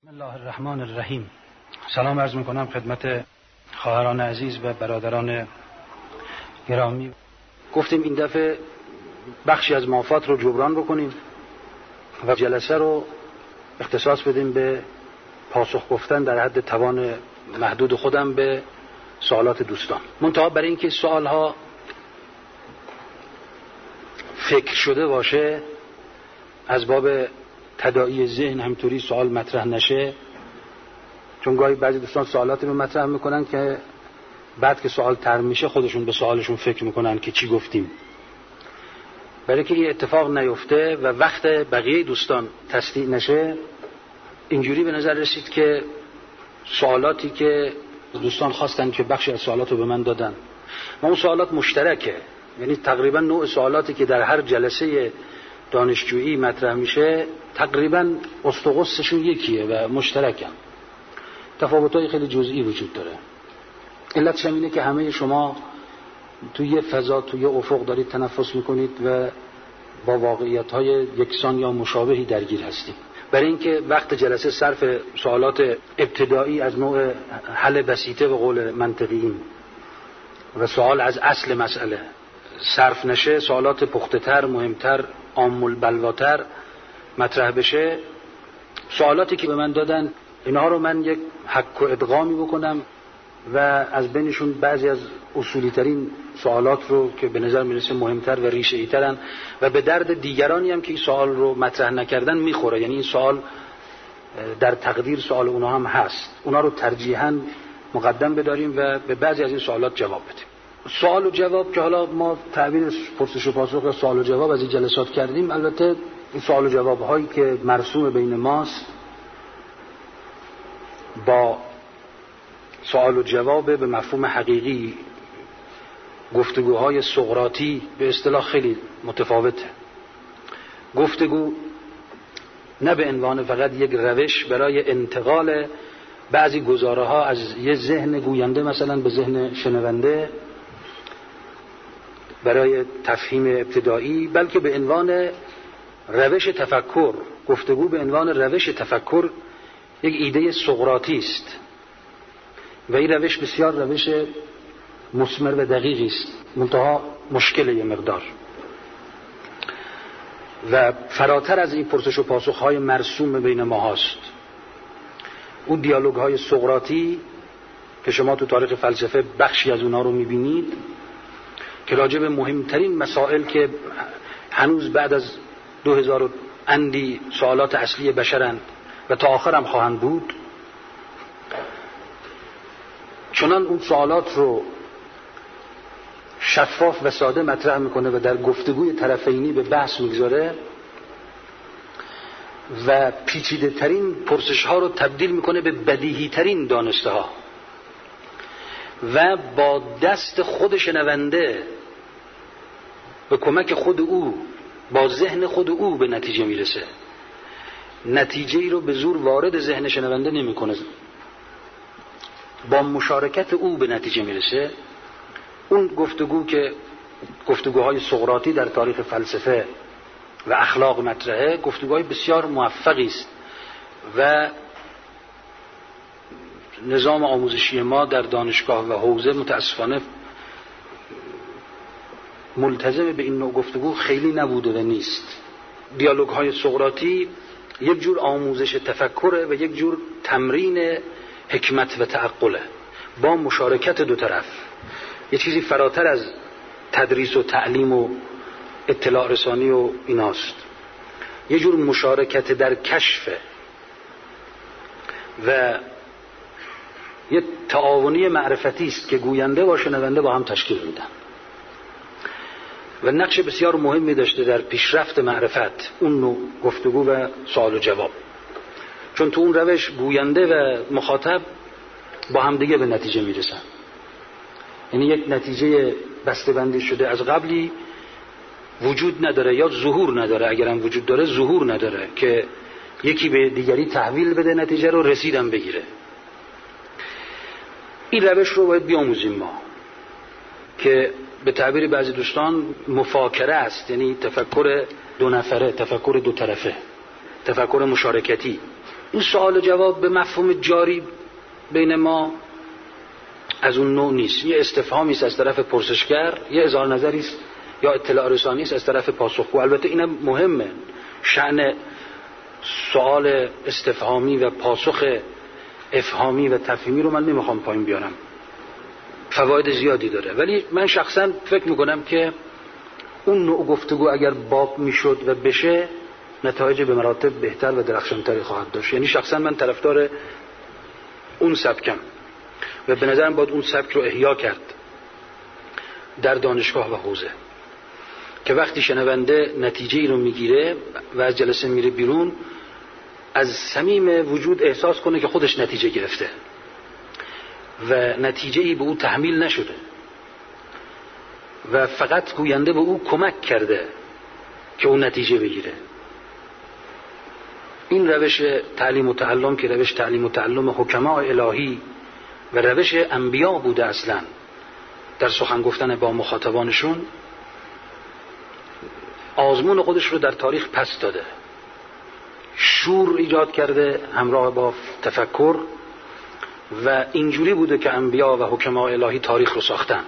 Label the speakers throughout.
Speaker 1: بسم الله الرحمن الرحیم. سلام عرض میکنم خدمت خواهران عزیز و برادران گرامی. گفتیم این دفعه بخشی از مافات رو جبران بکنیم و جلسه رو اختصاص بدیم به پاسخ گفتن در حد توان محدود خودم به سوالات دوستان. منتها برای اینکه سوالها فکر شده باشه، از باب تداعی ذهن همطوری سوال مطرح نشه، چون گاهی بعضی دوستان سوالاتی رو مطرح میکنن که بعد که سوال طرح میشه خودشون به سوالشون فکر میکنن که چی گفتیم. برای که این اتفاق نیفته و وقت بقیه دوستان تصدیق نشه، اینجوری به نظر رسید که سوالاتی که دوستان خواستن که بخشی از سوالات رو به من دادن و اون سوالات مشترکه، یعنی تقریبا نوع سوالاتی که در هر جلسه دانشجویی مطرح میشه تقریبا استقصشون یکیه و مشترکن. تفاوت‌های خیلی جزئی وجود داره. علتش اینه که همه شما توی یه فضا، توی یه افق دارید تنفس میکنید و با واقعیت‌های یکسان یا مشابهی درگیر هستید. برای اینکه وقت جلسه صرف سوالات ابتدایی از نوع حل بسیطه به قول منطقیین و سوال از اصل مسئله صرف نشه، سوالات پخته‌تر، مهمتر، عام البلواتر مطرح بشه، سوالاتی که به من دادن اینها رو من یک حک و ادغامی بکنم و از بینشون بعضی از اصولی ترین سوالات رو که به نظر میرسه مهمتر و ریشه‌ای ترن و به درد دیگرانی هم که این سوال رو مطرح نکردن میخوره، یعنی این سوال در تقدیر سوال اونها هم هست، اونها رو ترجیحاً مقدم بداریم و به بعضی از این سوالات جواب بدیم. سوال و جواب که حالا ما تعبیر پرسش و پاسخ یا سوال و جواب از این جلسات کردیم، البته این سوال و جواب هایی که مرسوم بین ماست با سوال و جواب به مفهوم حقیقی گفتگوهای سقراطی به اصطلاح خیلی متفاوته. گفتگو نه به عنوان فقط یک روش برای انتقال بعضی گزاره ها از یه ذهن گوینده مثلا به ذهن شنونده برای تفهیم ابتدایی، بلکه به عنوان روش تفکر. گفتگو به عنوان روش تفکر یک ایده سقراطی است و این روش بسیار روش مثمر و دقیقی است، منتها مشکل یه مقدار و فراتر از این پرسش و پاسخ‌های مرسوم بین ما هست. اون دیالوگ‌های سقراطی که شما تو تاریخ فلسفه بخشی از اونها رو می‌بینید که راجع به مهمترین مسائل که هنوز بعد از 2000 اندی سوالات اصلی بشرند و تا آخر هم خواهند بود، چنان اون سوالات رو شفاف و ساده مطرح میکنه و در گفتگوی طرفینی به بحث میگذاره و پیچیده ترین پرسش ها رو تبدیل میکنه به بدیهی ترین دانسته ها و با دست خود شنونده به کمک خود او با ذهن خود او به نتیجه میرسه. نتیجه ای رو به زور وارد ذهن شنونده نمیکنه، با مشارکت او به نتیجه میرسه. اون گفتگو که گفتگوهای سقراطی در تاریخ فلسفه و اخلاق مطرحه، گفتگوهای بسیار موفقی است و نظام آموزشی ما در دانشگاه و حوزه متاسفانه ملتزم به این نوع گفتگو خیلی نبوده و نیست. دیالوگ های سقراطی یک جور آموزش تفکره و یک جور تمرین حکمت و تعقله با مشارکت دو طرف، یه چیزی فراتر از تدریس و تعلیم و اطلاع رسانی و ایناست، یه جور مشارکت در کشف و یه تعاونی معرفتی است که گوینده و شنونده با هم تشکیل میدن و نقش بسیار مهمی داشته در پیشرفت معرفت اون نوع گفتگو و سوال و جواب، چون تو اون روش گوینده و مخاطب با هم دیگه به نتیجه میرسن، یعنی یک نتیجه بسته‌بندی شده از قبلی وجود نداره یا ظهور نداره، اگرم وجود داره ظهور نداره که یکی به دیگری تحویل بده نتیجه رو رسیدن بگیره. این روش رو باید بیاموزیم ما که به تعبیر بعضی دوستان مفاکره است، یعنی تفکر دو نفره، تفکر دو طرفه، تفکر مشارکتی. این سوال و جواب به مفهوم جاری بین ما از اون نوع نیست. یه استفهامی است از طرف پرسشگر، یه اظهار نظری است یا اطلاع رسانی است از طرف پاسخگو. البته اینم مهمه، شأن سوال استفهامی و پاسخ افهامی و تفهیمی رو من نمیخوام پایین بیارم، فواید زیادی داره. ولی من شخصا فکر میکنم که اون نوع گفتگو اگر باب میشد و بشه، نتایج به مراتب بهتر و درخشانتری خواهد داشت. یعنی شخصا من طرفدار اون سبکم و به نظرم باید اون سبک رو احیا کرد در دانشگاه و حوزه، که وقتی شنونده نتیجه ای رو میگیره و از جلسه میره بیرون، از صمیم وجود احساس کنه که خودش نتیجه گرفته و نتیجه ای به او تحمیل نشده و فقط گوینده به او کمک کرده که اون نتیجه بگیره. این روش تعلیم و تعلم که روش تعلیم و تعلم حکماء الهی و روش انبیا بوده اصلا در سخن گفتن با مخاطبانشون، آزمون خودش رو در تاریخ پس داده، شور ایجاد کرده همراه با تفکر و اینجوری بوده که انبیا و حکماء الهی تاریخ رو ساختند.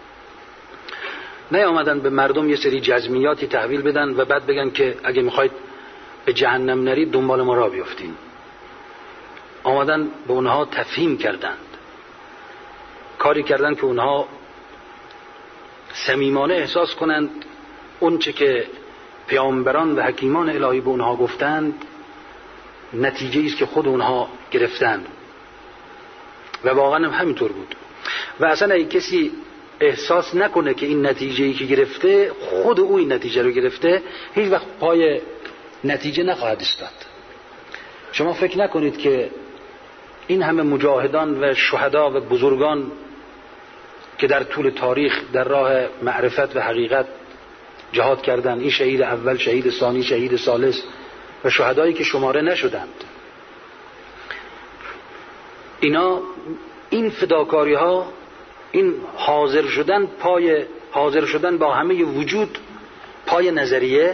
Speaker 1: نه آمدن به مردم یه سری جزمیاتی تحویل بدن و بعد بگن که اگه میخواید به جهنم نرید دنبال ما را بیافتین. آمدن به اونها تفهیم کردند، کاری کردند که اونها صمیمانه احساس کنند اون چه که پیامبران و حکیمان الهی به اونها گفتند نتیجه است که خود اونها گرفتند و واقعا هم همینطور بود. و اصلا اگه کسی احساس نکنه که این نتیجه‌ای که گرفته خود او این نتیجه رو گرفته، هیچ وقت پای نتیجه نخواهد ایستاد. شما فکر نکنید که این همه مجاهدان و شهدا و بزرگان که در طول تاریخ در راه معرفت و حقیقت جهاد کردند، این شهید اول، شهید ثانی، شهید ثالث و شهدایی که شماره نشدند، اینا این فداکاری ها، این حاضر شدن با همه وجود پای نظریه،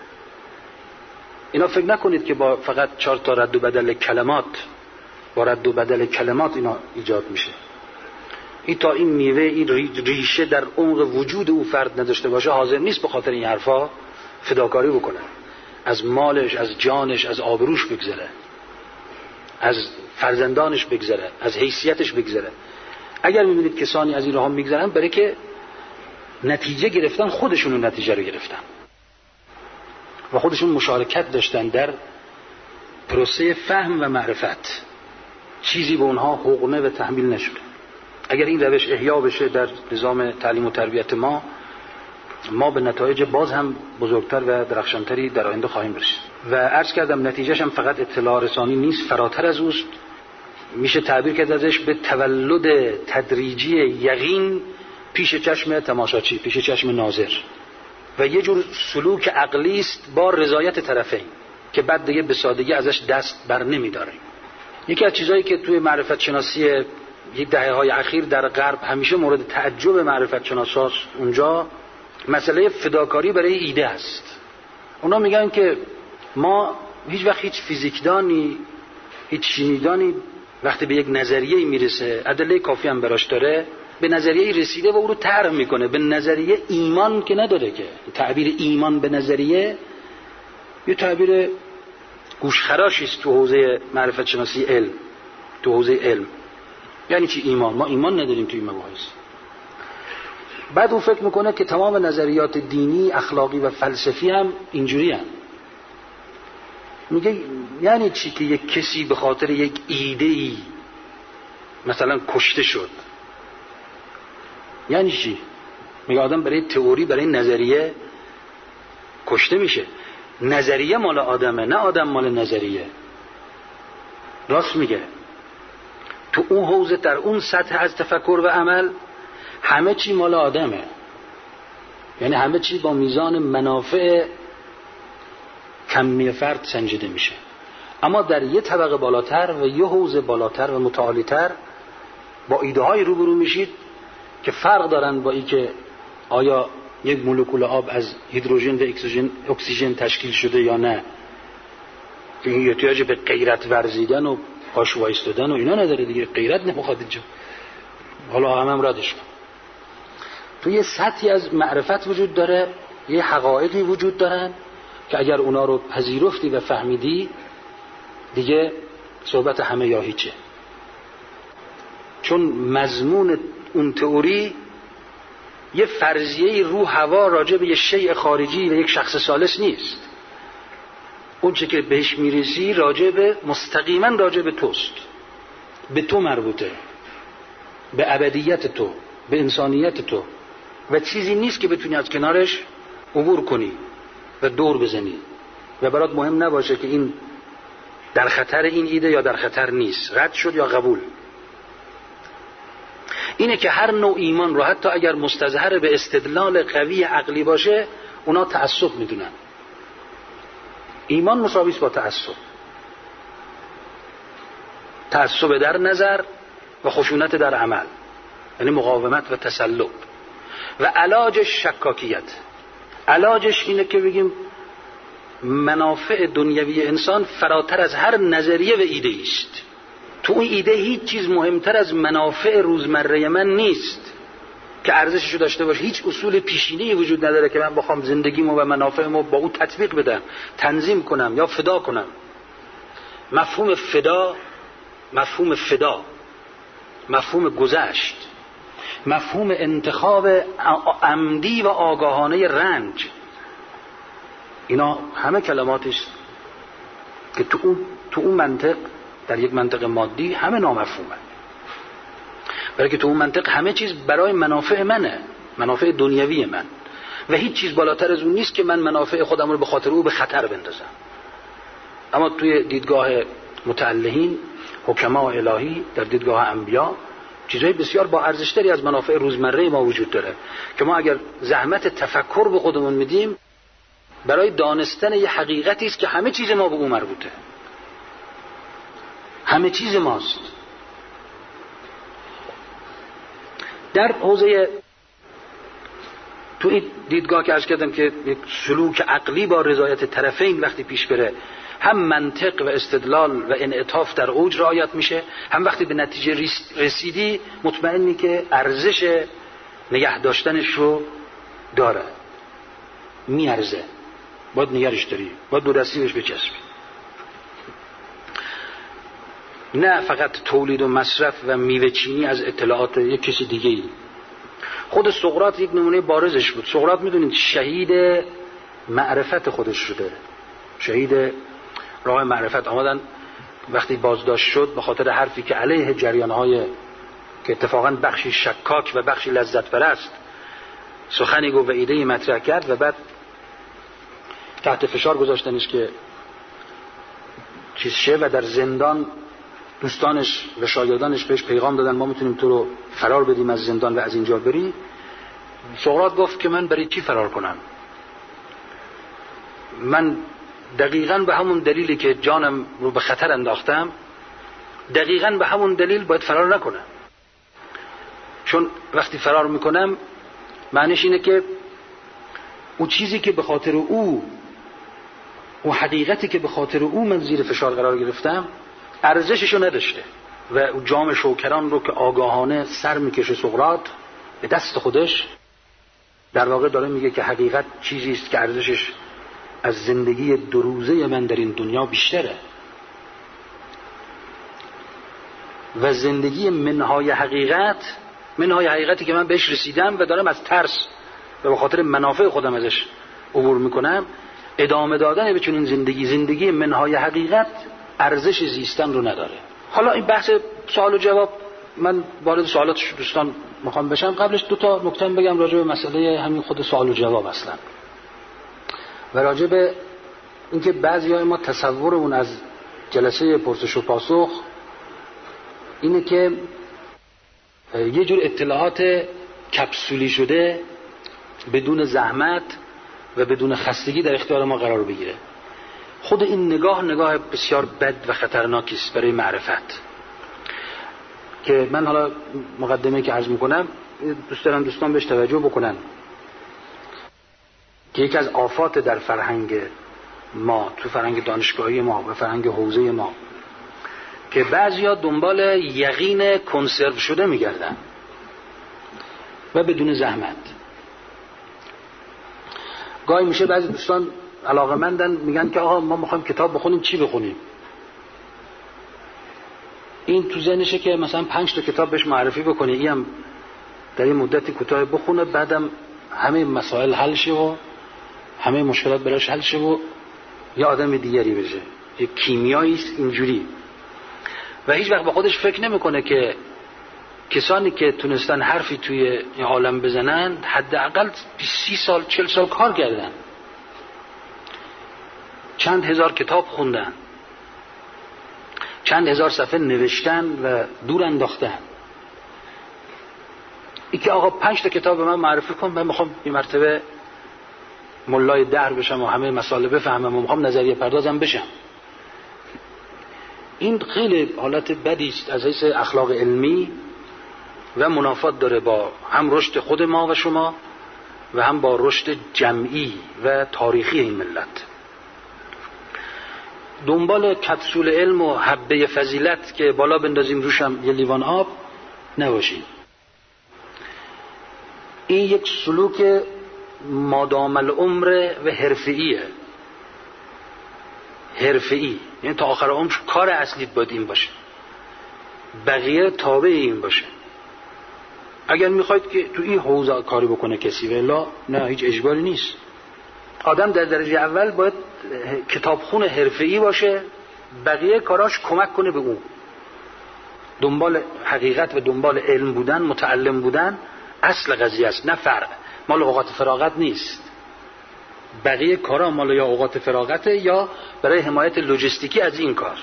Speaker 1: اینا فکر نکنید که با فقط 4 تا رد و بدل کلمات، با رد و بدل کلمات اینا ایجاد میشه. این تا این میوه، این ریشه در عمق وجود او فرد نداشته باشه، حاضر نیست به خاطر این حرفا فداکاری بکنه، از مالش، از جانش، از آبروش بگذره، از فرزندانش بگذره، از حیثیتش بگذره. اگر میبینید کسانی از این راه میگذرن، برای که نتیجه گرفتن، خودشون نتیجه رو گرفتن و خودشون مشارکت داشتن در پروسه فهم و معرفت، چیزی به اونها حقنه و تحمیل نشده. اگر این روش احیا بشه در نظام تعلیم و تربیت ما به نتایج باز هم بزرگتر و درخشانتری در آینده خواهیم رسید. و عرض کردم نتیجهش هم فقط اطلاع رسانی نیست، فراتر از اوست. میشه تعبیر کرد ازش به تولد تدریجی یقین پیش چشم تماشاچی، پیش چشم ناظر، و یه جور سلوک عقلی است با رضایت طرفین که بعد دیگه به سادگی ازش دست بر نمیداریم. یکی از چیزایی که توی معرفت شناسی یک دهه‌های اخیر در غرب همیشه مورد تعجب معرفت شناساست، اونجا مسئله فداکاری برای ایده است. اونا میگن که ما هیچ وقت هیچ فیزیکدانی، هیچ شیمیدانی وقتی به یک نظریه میرسه، ادله کافی هم براش داره، به نظریه رسیده و او رو طرح میکنه. به نظریه ایمان که نداره، که تعبیر ایمان به نظریه یه تعبیر گوشخراشی است تو حوزه معرفت شناسی علم، تو حوزه علم. یعنی چی ایمان؟ ما ایمان نداریم تو این مباحث. بعد اون فکر میکنه که تمام نظریات دینی، اخلاقی و فلسفی هم اینجوری هم. میگه یعنی چی که یک کسی به خاطر یک ایده‌ای مثلا کشته شد؟ یعنی چی؟ میگه آدم برای تئوری، برای نظریه کشته میشه. نظریه مال آدمه، نه آدم مال نظریه. راست میگه. تو اون حوزه، در اون سطح از تفکر و عمل، همه چی مال آدمه. یعنی همه چی با میزان منافع کمی فرد سنجیده میشه. اما در یه طبقه بالاتر و یه حوزه بالاتر و متعالی‌تر با ایده های روبرو میشید که فرق دارن با این که آیا یک مولکول آب از هیدروژن و اکسیژن تشکیل شده یا نه، که این احتیاج به غیرت ورزیدن و پاش وایستادن و اینا نداره دیگه. غیرت نمیخواد اینجا، حالا هم ردش کن. تو یه سطحی از معرفت وجود داره، یه حقایقی وجود دارن که اگر اونا رو پذیرفتی و فهمیدی دیگه صحبت همه یا هیچه. چون مضمون اون تئوری یه فرضیه رو هوا راجع به یه شیء خارجی و یک شخص ثالث نیست. اون چه که بهش میرسی راجع به مستقیما راجع به توست، به تو مربوطه، به ابدیت تو، به انسانیت تو، و چیزی نیست که بتونی از کنارش عبور کنی و دور بزنی و برات مهم نباشه که این در خطر این ایده یا در خطر نیست، رد شد یا قبول. اینه که هر نوع ایمان رو حتی اگر مستظهر به استدلال قوی عقلی باشه اونا تعصب میدونن. ایمان مساوی است با تعصب. تعصب در نظر و خشونت در عمل، یعنی مقاومت و تسلط. و علاجش شکاکیت. علاجش اینه که بگیم منافع دنیوی انسان فراتر از هر نظریه و ایده است. تو اون ایده هیچ چیز مهمتر از منافع روزمره من نیست که ارزششو داشته باشه. هیچ اصول پیشینه‌ای وجود نداره که من بخوام زندگیمو و منافعمو با اون تطبیق بدم، تنظیم کنم یا فدا کنم. مفهوم فدا، مفهوم گذشت، مفهوم انتخاب عمدی و آگاهانه رنج، اینا همه کلماتی است که تو اون منطق، در یک منطق مادی همه نامفهومه. برای که تو اون منطق همه چیز برای منافع منه، منافع دنیوی من، و هیچ چیز بالاتر از اون نیست که من منافع خودم رو به خاطر او به خطر بندازم. اما توی دیدگاه متعلهین، حکما الهی، در دیدگاه انبیا، چیزهای بسیار با ارزشتری از منافع روزمره ما وجود داره که ما اگر زحمت تفکر به خودمون میدیم برای دانستن یه حقیقتی است که همه چیز ما به اون مربوطه، همه چیز ماست. در حوزه تو این دیدگاه که عرض کردم که یک سلوک عقلی با رضایت طرفین وقتی پیش بره، هم منطق و استدلال و انعطاف در اوج رعایت میشه، هم وقتی به نتیجه رسیدی مطمئنی که ارزش نگه داشتنش رو داره، میارزه، باید نگرش داری، باید دو دستی بهش بچسبی، نه فقط تولید و مصرف و میوه چینی از اطلاعات یک کسی دیگه ای. خود سقراط یک نمونه بارزش بود. سقراط میدونید شهید معرفت خودش شده، شهید راه معرفت. آمدن وقتی بازداشت شد به خاطر حرفی که علیه جریانهای که اتفاقا بخشی شکاک و بخشی لذت پرست سخنی گفت و ایده‌ای مطرح کرد و بعد تحت فشار گذاشتنش که چیز شه و در زندان دوستانش و شاگردانش بهش پیغام دادن ما میتونیم تو رو فرار بدیم از زندان و از اینجا بری. سقراط گفت که من برای چی فرار کنم؟ من دقیقاً به همون دلیلی که جانم رو به خطر انداختم، دقیقاً به همون دلیل باید فرار نکنم. چون وقتی فرار میکنم معنیش اینه که اون چیزی که به خاطر او، اون حقیقتی که به خاطر او من زیر فشار قرار گرفتم ارزششو نداشته. و جام شوکران رو که آگاهانه سر میکشه سقراط به دست خودش، در واقع داره میگه که حقیقت چیزی است که ارزشش از زندگی دو روزه من در این دنیا بیشتره و زندگی منهای حقیقتی که من بهش رسیدم و دارم از ترس و به خاطر منافع خودم ازش عبور میکنم، ادامه دادن به چنین زندگی منهای حقیقت ارزش زیستن رو نداره. حالا این بحث سوال و جواب، من وارد سوالات دوستان میخوام بشم. قبلش دو تا نکته بگم راجع به مسئله همین خود سوال و جواب اصلا و راجع به اینکه بعضیای ما تصورمون از جلسه پرسش و پاسخ اینه که یه جور اطلاعات کپسولی شده بدون زحمت و بدون خستگی در اختیار ما قرار بگیره. خود این نگاه بسیار بد و خطرناکی است برای معرفت که من حالا مقدمه که عرض میکنم دوست دارم دوستان بهش توجه بکنن که یکی از آفات در فرهنگ ما، تو فرهنگ دانشگاهی ما و فرهنگ حوزه ما، که بعضیا دنبال یقین کنسرو شده میگردن و بدون زحمت. گاهی میشه بعضی دوستان علاقه‌مندن میگن که آقا ما میخوایم کتاب بخونیم، چی بخونیم؟ این تو ذهنشه که مثلا 5 تا کتاب بهش معرفی بکنه، اینم در این مدتی کوتاه بخونه، بعدم همه مسائل حل شه و همه مشکلات براش حل شه و یه آدم دیگری بشه. یه کیمیایی است اینجوری. و هیچ وقت با خودش فکر نمیکنه که کسانی که تونستن حرفی توی این عالم بزنن حداقل 30 سال 40 سال کار کردن، چند هزار کتاب خوندن، چند هزار صفحه نوشتن و دور انداختن. ای که آقا 5 تا کتاب به من معرفی کن، من میخوام این مرتبه ملای دهر بشم و همه مسائل بفهمم و میخوام نظریه پردازم بشم. این خیلی حالت بدی است از حیث اخلاق علمی و منافات داره با هم رشد خود ما و شما و هم با رشد جمعی و تاریخی این ملت. دنبال کپسول علم و حبه فضیلت که بالا بندازیم روشم یه لیوان آب نباشیم. این یک سلوک مادام العمر و حرفه‌ایه. حرفه‌ای یعنی تا آخر عمر کار اصلیت باید این باشه، بقیه تابع این باشه. اگر میخواید که تو این حوزه کاری بکنه کسی، ولی نه، هیچ اجباری نیست. آدم در درجه اول باید کتابخون حرفه‌ای باشه، بقیه کاراش کمک کنه به اون. دنبال حقیقت و دنبال علم بودن، متعلم بودن اصل قضیه است، نه فرق. مال اوقات فراغت نیست. بقیه کارا مال یا اوقات فراغته یا برای حمایت لوجستیکی از این کار.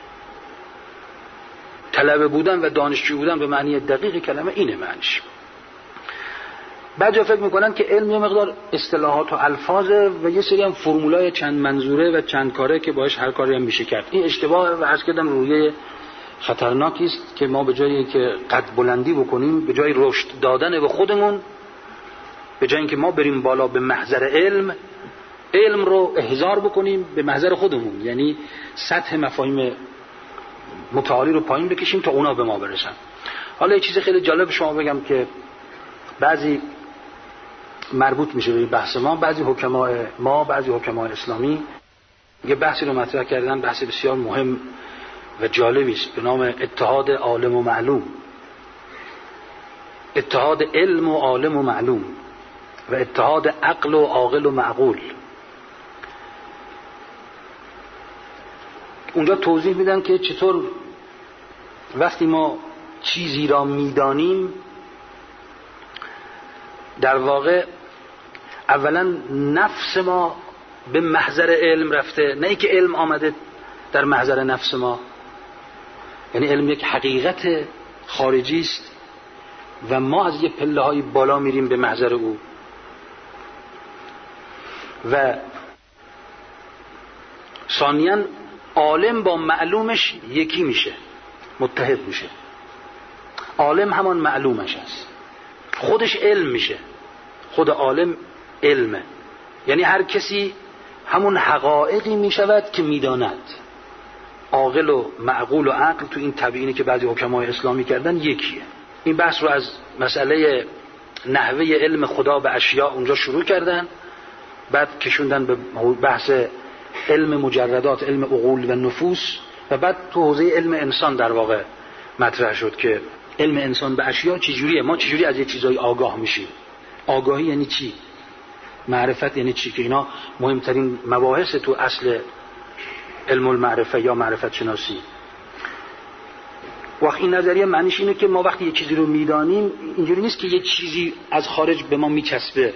Speaker 1: طلبه بودن و دانشجو بودن به معنی دقیق کلمه اینه معنیش. بعضیا فکر میکنن که علم یه مقدار اصطلاحات و الفاظه و یه سری هم فرمولای چند منظوره و چند کاره که باهاش هر کاری هم میشه کرد. این اشتباه و عرض کردم رویه خطرناکی است که ما به جای که قد بلندی بکنیم، به جای رشد دادن به خودمون، به جای اینکه ما بریم بالا به محضر علم رو احضار بکنیم به محضر خودمون، یعنی سطح مفاهیم متعالی رو پایین بکشیم تا اونا به ما برسن. حالا یه چیز خیلی جالب شما بگم که بعضی مربوط میشه به بحث ما، بعضی حکمای اسلامی یه بحثی رو مطرح کردن، بحث بسیار مهم و جالبی است به نام اتحاد عالم و معلوم، اتحاد علم و عالم و معلوم و اتحاد عقل و عاقل و معقول. اونجا توضیح میدن که چطور وقتی ما چیزی را میدانیم در واقع اولا نفس ما به محضر علم رفته، نه ای که علم آمده در محضر نفس ما. یعنی علم یک حقیقت خارجی است و ما از یه پله های بالا میریم به محضر او. و ثانیاً عالم با معلومش یکی میشه، متحد میشه. عالم همان معلومش است، خودش علم میشه، خود عالم علمه. یعنی هر کسی همون حقایقی میشود که میداند. عاقل و معقول و عقل تو این تبیینی که بعضی حکمای اسلامی کردن یکیه. این بحث رو از مسئله نحوه علم خدا به اشیاء اونجا شروع کردن، بعد کشوندن به بحث علم مجردات، علم عقول و نفوس، و بعد تو حوزه علم انسان در واقع مطرح شد که علم انسان به اشیاء چجوریه، ما چجوری از یه چیزای آگاه میشیم. آگاهی یعنی چی؟ معرفت یعنی چی؟ که اینا مهمترین مباحث تو اصل علم المعرفه یا معرفت شناسی. وقتی این نظریه معنیش اینه که ما وقتی یه چیزی رو میدانیم، اینجوری نیست که یه چیزی از خارج به ما میچسبه،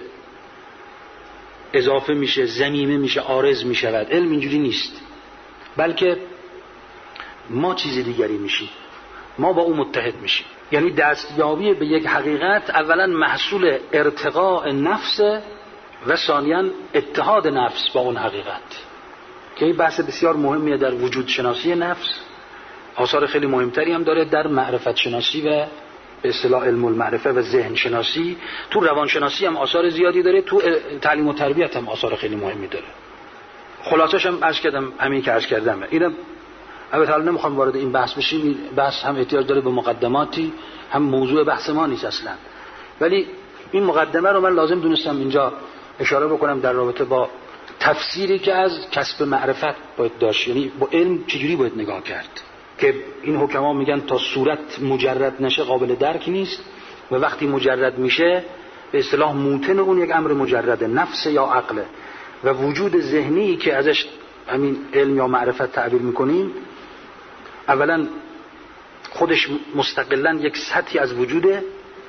Speaker 1: اضافه میشه، ضمیمه میشه، عارض میشود. علم اینجوری نیست، بلکه ما چیز دیگری میشیم، ما با اون متحد میشیم. یعنی دستیابی به یک حقیقت اولا محصول ارتقاء نفس و ثانیاً اتحاد نفس با اون حقیقت، که این بحث بسیار مهمیه در وجود شناسی نفس. آثار خیلی مهمتری هم داره در معرفت شناسی و به اصطلاح علم المعرفه و ذهن شناسی. تو روان شناسی هم آثار زیادی داره، تو تعلیم و تربیت هم آثار خیلی مهمی داره. خلاصش هم عرض کردم، همین که عرض کردم. اینم البته حالا نمیخوام وارد این بحث بشیم، این بحث هم احتیاج داره به مقدماتی، هم موضوع بحث ما نیست اصلا، ولی این مقدمه رو من لازم دونستم اینجا اشاره بکنم در رابطه با تفسیری که از کسب معرفت باید داشت، یعنی با علم چجوری باید نگاه کرد که این حکما میگن تا صورت مجرد نشه قابل درک نیست و وقتی مجرد میشه به اصطلاح موتن اون یک امر مجرده، نفس یا عقله، و وجود ذهنی که ازش همین علم یا معرفت تعبیر میکنیم اولا خودش مستقلاً یک سطحی از وجوده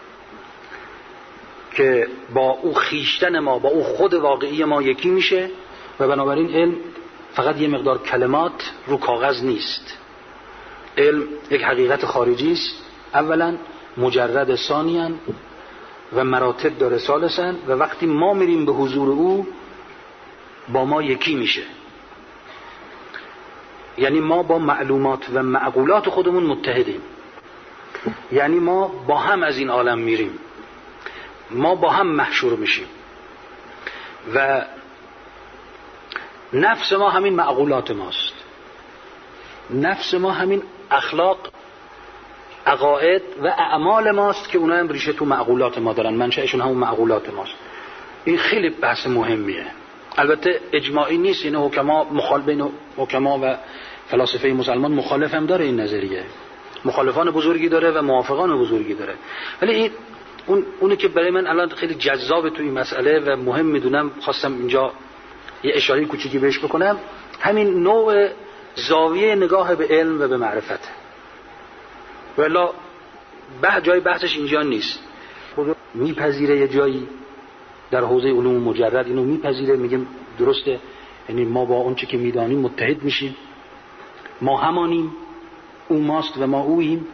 Speaker 1: که با او خیشتن ما، با او خود واقعی ما یکی میشه و بنابراین علم فقط یه مقدار کلمات رو کاغذ نیست. علم یک حقیقت خارجی است اولا، مجرد ثانیاً و مراتب داره ثالثاً، و وقتی ما میریم به حضور او با ما یکی میشه. یعنی ما با معلومات و معقولات خودمون متحدیم، یعنی ما با هم از این عالم میریم، ما با هم محشور میشیم و نفس ما همین معقولات ماست، نفس ما همین اخلاق، عقاید و اعمال ماست که اونا هم ریشه تو معقولات ما دارن، منشأشون همون معقولات ماست. این خیلی بحث مهمیه، البته اجماعی نیست، یعنی حکما بین حکما و فلاسفه مسلمان مخالف هم داره این نظریه، مخالفان بزرگی داره و موافقان بزرگی داره، ولی این اونی که برای من الان خیلی جذاب تو این مسئله و مهم میدونم، خواستم اینجا یه اشاره کوچیکی بهش بکنم، همین نوع زاویه نگاه به علم و به معرفت. والا جای بحثش اینجا نیست، میپذیره یه جایی در حوزه علوم مجرد اینو میپذیره، میگیم درسته، یعنی ما با اون چه که میدانیم متحد میشیم، ما همانیم، او ماست و ما اوییم،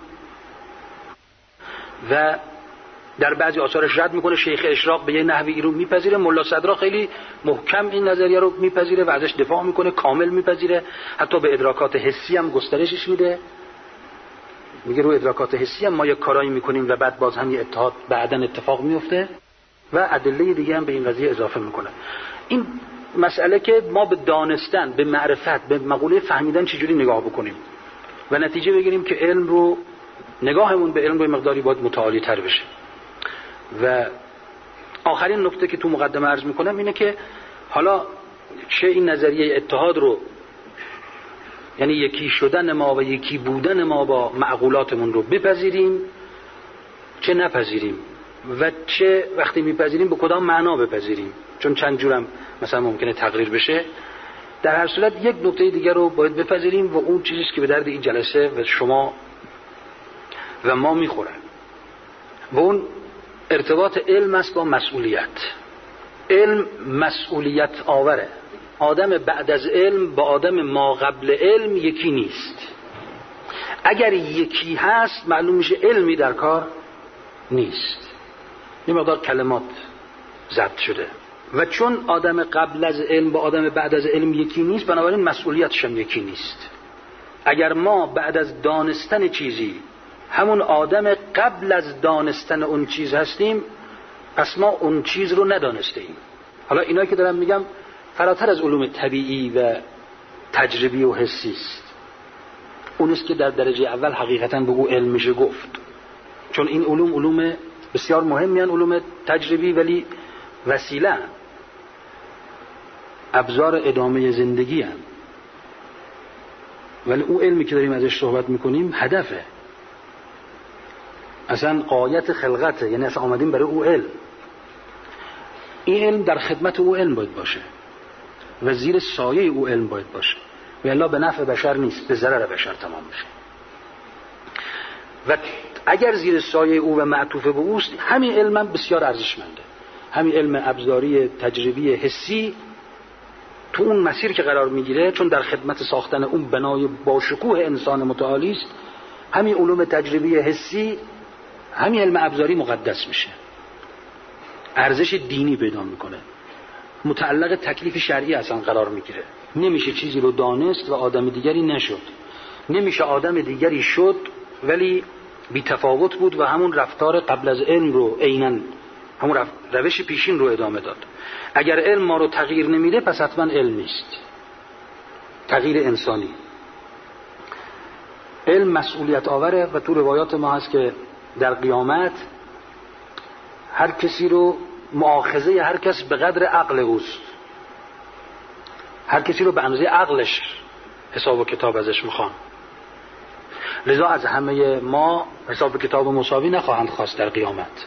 Speaker 1: و در بعضی آثارش رد میکنه. شیخ اشراق به یه نحوی رو میپذیره، ملا صدرا خیلی محکم این نظریه رو میپذیره و ازش دفاع میکنه، کامل میپذیره، حتی به ادراکات حسی هم گسترشش میده، میگه رو ادراکات حسی هم ما یک کارایی میکنیم و بعد باز هم یه اتحاد بعدن اتفاق میفته و ادله دیگه هم به این قضیه اضافه میکنه. این مسئله که ما به دانستن، به معرفت، به مقوله فهمیدن چجوری نگاه بکنیم و نتیجه بگیریم که علم رو، نگاهمون به علم به مقداری باید متعالی تر بشه. و آخرین نکته که تو مقدمه عرض میکنم اینه که حالا چه این نظریه اتحاد رو، یعنی یکی شدن ما و یکی بودن ما با معقولاتمون رو بپذیریم چه نپذیریم، و چه وقتی میپذیریم به کدام معنا بپذیریم، چون چند جورم مثلا ممکنه تقریر بشه. در هر صورت یک نکته دیگر رو باید بپذیریم و اون چیزیست که به درد این جلسه و شما و ما میخوره و اون ارتباط علم است با مسئولیت. علم مسئولیت آوره. آدم بعد از علم با آدم ما قبل علم یکی نیست. اگر یکی هست معلوم میشه علمی در کار نیست، یه مقدار کلمات ضبط شده. و چون آدم قبل از علم با آدم بعد از علم یکی نیست، بنابراین مسئولیتش هم یکی نیست. اگر ما بعد از دانستن چیزی همون آدم قبل از دانستن اون چیز هستیم، پس ما اون چیز رو ندانسته ایم. حالا اینا که دارم میگم فراتر از علوم طبیعی و تجربی و حسی است، اون است که در درجه اول حقیقتا به او علم میشه گفت، چون این علوم بسیار مهمی هستند، علوم تجربی، ولی وسیله، ابزار ادامه زندگی هستند، ولی اون علمی که داریم ازش صحبت میکنیم هدفه، اصلا غایت خلقته، یعنی اصلا آمدیم برای او علم. این علم در خدمت او علم باید باشه و زیر سایه او علم باید باشه، و الا به نفع بشر نیست، به ضرر بشر تمام میشه. و اگر زیر سایه او و معطوف به اوست، همین علم هم بسیار ارزشمنده. همین علم ابزاری تجربی حسی تو اون مسیر که قرار میگیره، چون در خدمت ساختن اون بنای باشکوه انسان متعالی است، همین علوم تجربی حسی، همین علم ابزاری مقدس میشه، ارزش دینی پیدا میکنه، متعلق تکلیف شرعی اصلا قرار میگیره. نمیشه چیزی رو دانست و آدم دیگری نشد، نمیشه آدم دیگری شد ولی بی تفاوت بود و همون رفتار قبل از علم رو عیناً همون روش پیشین رو ادامه داد. اگر علم ما رو تغییر نمیده پس حتما علم نیست. تغییر انسانی. علم مسئولیت آوره و تو روایات ما هست که در قیامت هر کسی رو مؤاخذه هر کس به قدر عقل اوست، هر کسی رو به اندازه عقلش حساب و کتاب ازش میخوان. لذا از همه ما حساب و کتاب مساوی نخواهند خواست در قیامت.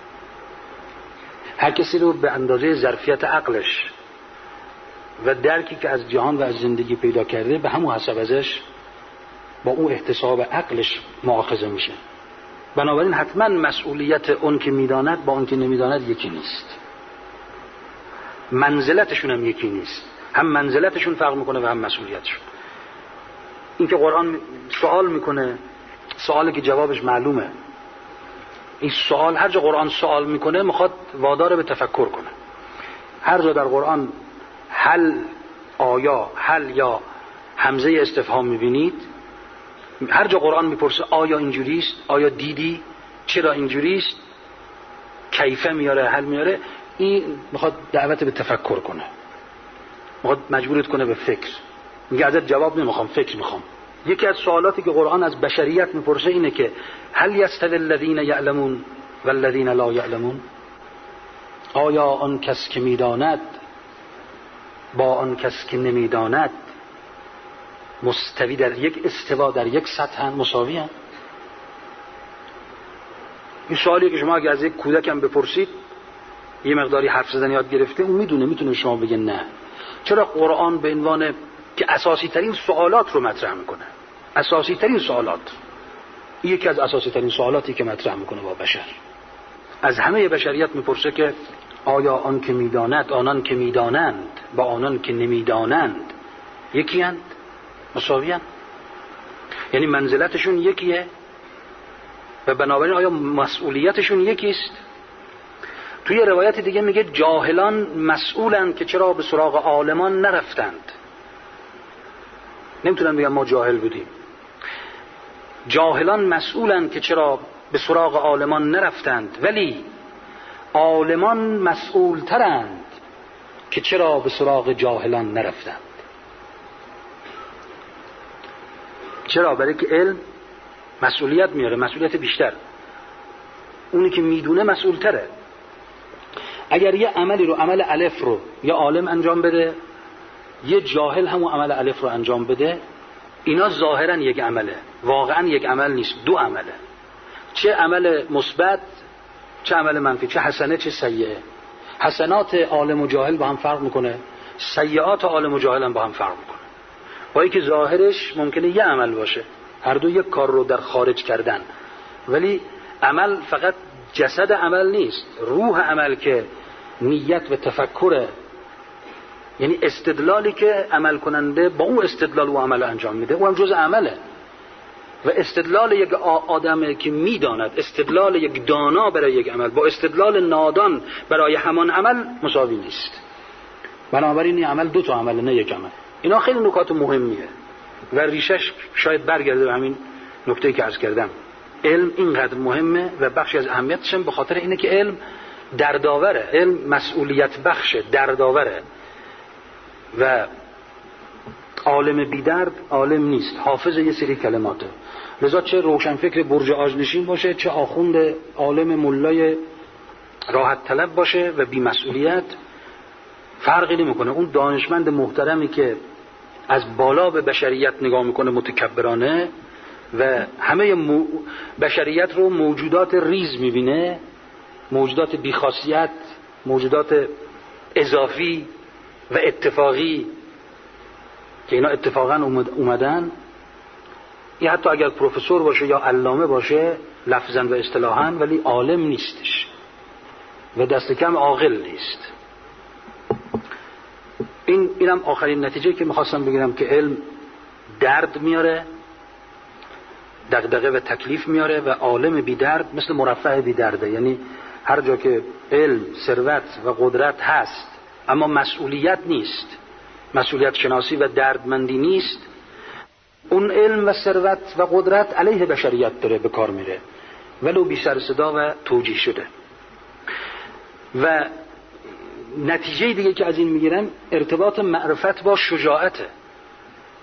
Speaker 1: هر کسی رو به اندازه ظرفیت عقلش و درکی که از جهان و از زندگی پیدا کرده به همون حساب ازش با اون احتساب عقلش مؤاخذه میشه. بنابراین حتما مسئولیت اون که میداند با اون که نمیداند یکی نیست، منزلتشون هم یکی نیست، هم منزلتشون فرق میکنه و هم مسئولیتشون. این که قرآن سوال میکنه، سوالی که جوابش معلومه، این سوال هر جا قرآن سوال میکنه میخواد وادار به تفکر کنه. هر جا در قرآن هل، آیا، هل یا همزه استفهام میبینید، هر جا قرآن میپرسه آیا اینجوریست، آیا دیدی، چرا اینجوریست، کیفه میاره، هل میاره، این میخواد دعوت به تفکر کنه، میخواد مجبورت کنه به فکر. میگه ازت جواب نمیخوام، فکر میخوام. یکی از سوالاتی که قرآن از بشریت میپرسه اینه که هل یستوی الذین یعلمون والذین لا یعلمون، آیا آن کس که میداند با آن کس که نمیداند مستوی در یک استوا در یک سطح مساوی هم؟ این سوالی که شما اگه از یک کودکم بپرسید یه مقداری حرف زدن یاد گرفته، اون میتونه شما بگه نه. چرا قرآن به عنوان که اساسی ترین سوالات رو مطرح میکنه، اساسی ترین سوالات، یکی از اساسی ترین سوالاتی که مطرح میکنه با بشر، از همه بشریت میپرسه که آیا آن که میداند، آنان که میدانند با آنان که نمیدانند یکی اند، مساوی اند، یعنی منزلتشون یکیه و بنابراین آیا مسئولیتشون یکیست؟ توی روایت دیگه میگه جاهلان مسئولند که چرا به سراغ عالمان نرفتند. نمیتونن بگن ما جاهل بودیم. جاهلان مسئولند که چرا به سراغ عالمان نرفتند، ولی عالمان مسئول ترند که چرا به سراغ جاهلان نرفتند. چرا؟ برای که علم مسئولیت میاره، مسئولیت بیشتر. اونی که میدونه مسئول تره. اگر یه عملی رو، عمل الف رو یا عالم انجام بده، یه جاهل همون عمل الف رو انجام بده، اینا ظاهرا یک عمله، واقعا یک عمل نیست، دو عمله. چه عمل مثبت، چه عمل منفی، چه حسنه چه سیئه. حسنات عالم و جاهل با هم فرق میکنه، سیئات عالم و جاهل هم با هم فرق میکنه. با اینکه ظاهرش ممکنه یه عمل باشه، هر دو یک کار رو در خارج کردن، ولی عمل فقط جسد عمل نیست، روح عمل که نیت و تفکره، یعنی استدلالی که عمل کننده با اون استدلال و عمل انجام میده، اون هم جز عمله. و استدلال یک آدم که میداند، استدلال یک دانا برای یک عمل با استدلال نادان برای همان عمل مساوی نیست. بنابراین این عمل دو تا عمله، نه یک عمل. اینا خیلی نکات مهمیه و ریشش شاید برگرده به همین نکته‌ای که عرض کردم. علم اینقدر مهمه و بخشی از اهمیتش به خاطر اینه که علم دردآوره، علم مسئولیت بخشه، دردآوره و عالم بی درد عالم نیست، حافظ یه سری کلماته. لذا چه روشنفکر برج آجنشین باشه، چه آخوند عالم ملای راحت طلب باشه و بی مسئولیت، فرقی نمیکنه. اون دانشمند محترمی که از بالا به بشریت نگاه میکنه متکبرانه و همه بشریت رو موجودات ریز میبینه، موجودات بیخاصیت، موجودات اضافی و اتفاقی که اینا اتفاقا اومدن، یا حتی اگر پروفسور باشه یا علامه باشه لفظاً و اصطلاحاً، ولی عالم نیستش و دست کم عاقل نیست. اینم آخرین نتیجه که میخواستم بگیرم که علم درد میاره، دغدغه و تکلیف میاره و عالم بی درد مثل مرفه بی درده. یعنی هر جا که علم، ثروت و قدرت هست اما مسئولیت نیست، مسئولیت شناسی و دردمندی نیست، اون علم و ثروت و قدرت علیه بشریت داره به کار میره، ولو بی سر صدا و توجیه شده. و نتیجه دیگه که از این میگیرم ارتباط معرفت با شجاعته.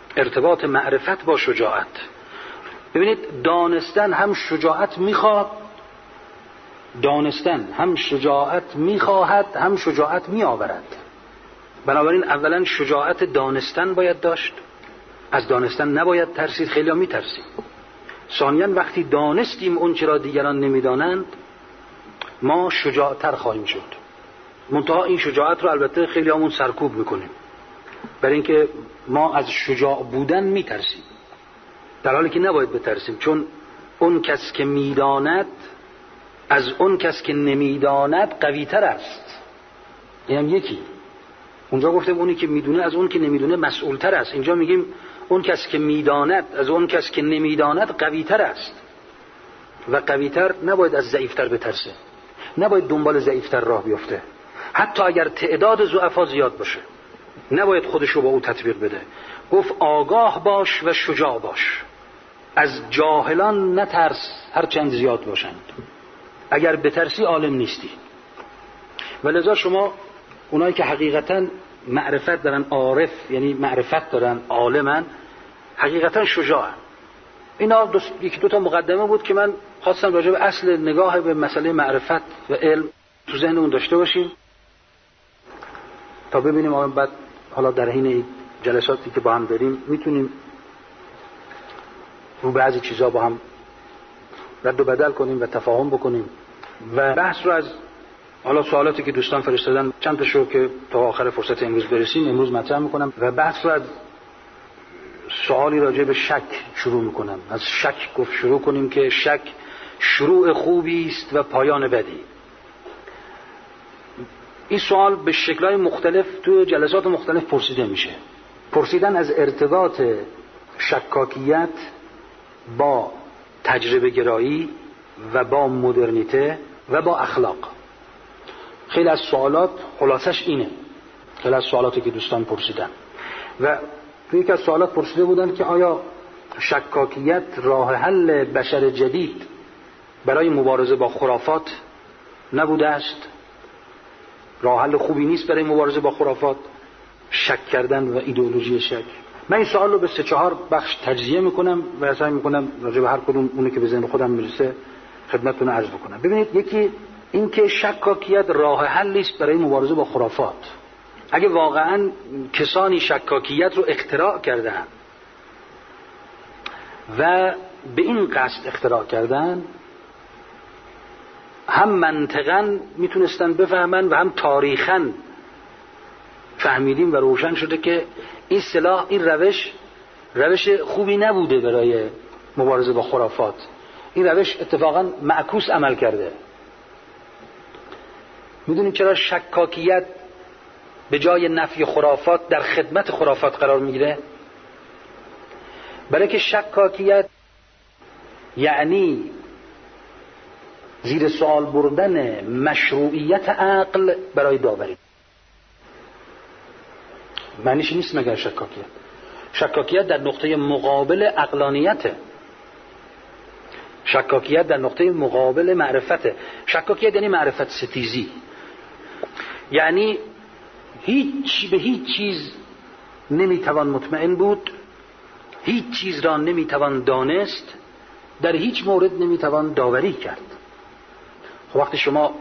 Speaker 1: ارتباط معرفت با شجاعت. ببینید دانستن هم شجاعت میخواد، دانستن هم شجاعت میخواهد، هم شجاعت میآورد. بنابراین اولا شجاعت دانستن باید داشت، از دانستن نباید ترسید، خیلی ها میترسیم. ثانیاً وقتی دانستیم اون چرا دیگران نمیدانند ما شجاعتر خواهیم شد. منتها این شجاعت رو البته خیلی همون سرکوب میکنیم، برای اینکه ما از شجاع بودن میترسیم، در حالی که نباید بترسیم، چون اون کس که میداند از اون کس که نمیداند قوی تر است. این هم یکی. اونجا گفتیم اونی که میدونه از اون که نمیدونه مسئول تر است، اینجا میگیم اون کس که میداند از اون کس که نمیداند قوی تر است. و قوی تر نباید از ضعیف تر بترسه، نباید دنبال ضعیف تر راه بیفته، حتی اگر تعداد ضعفا زیاد باشه نباید خودشو با او تطبیق بده. گفت آگاه باش و شجاع باش، از جاهلان نترس هر چند زیاد باشند، اگر بترسی عالم نیستی. ولذا شما اونایی که حقیقتا معرفت دارن، عارف یعنی معرفت دارن، عالمن، حقیقتا شجاعن. اینا یکی دو تا مقدمه بود که من خواستم راجع به اصل نگاه به مسئله معرفت و علم تو ذهنمون داشته باشیم تا ببینیم آن بعد حالا در حین جلساتی که با هم داریم میتونیم رو بعضی چیزا با هم رد و بدل کنیم و تفاهم بکنیم. و بحث رو از حالا سوالاتی که دوستان فرستادن چند تاشو که تا آخر فرصت امروز برسیم امروز مطرح میکنم و بحث رو از سوالی راجع به شک شروع میکنم. از شک گفت شروع کنیم که شک شروع خوبی است و پایان بدی. این سوال به شکل‌های مختلف تو جلسات مختلف پرسیده میشه. پرسیدن از ارتباط شکاکیت با تجربه گرایی و با مدرنیته و با اخلاق. خیلی از سوالات خلاصش اینه، خیلی از سوالاتی که دوستان پرسیدن و تو یک از سوالات پرسیده بودن که آیا شکاکیت راه حل بشر جدید برای مبارزه با خرافات نبوده است؟ راه حل خوبی نیست برای مبارزه با خرافات شک کردن و ایدئولوژی شک؟ من این سوال رو به 3-4 بخش تجزیه میکنم و سعی میکنم راجع به هر کدوم اونی که به ذهن خودم میرسه خدمتتون عرض بکنم. ببینید، یکی این که شکاکیت راه حلی است برای مبارزه با خرافات. اگه واقعا کسانی شکاکیت رو اختراع کردن و به این قصد اختراع کردن، هم منطقاً میتونستن بفهمن و هم تاریخاً فهمیدیم و روشن شده که این سلاح، این روش خوبی نبوده برای مبارزه با خرافات. این روش اتفاقاً معکوس عمل کرده. میدونید چرا شکاکیت به جای نفی خرافات در خدمت خرافات قرار میگیره؟ برای که شکاکیت یعنی زیر سوال بردن مشروعیت عقل برای داوری. معنیش نیست مگر شکاکیت در نقطه مقابل عقلانیته، شکاکیت در نقطه مقابل معرفته. شکاکیت یعنی معرفت ستیزی، یعنی به هیچ چیز نمیتوان مطمئن بود، هیچ چیز را نمیتوان دانست، در هیچ مورد نمیتوان داوری کرد. خب وقتی شما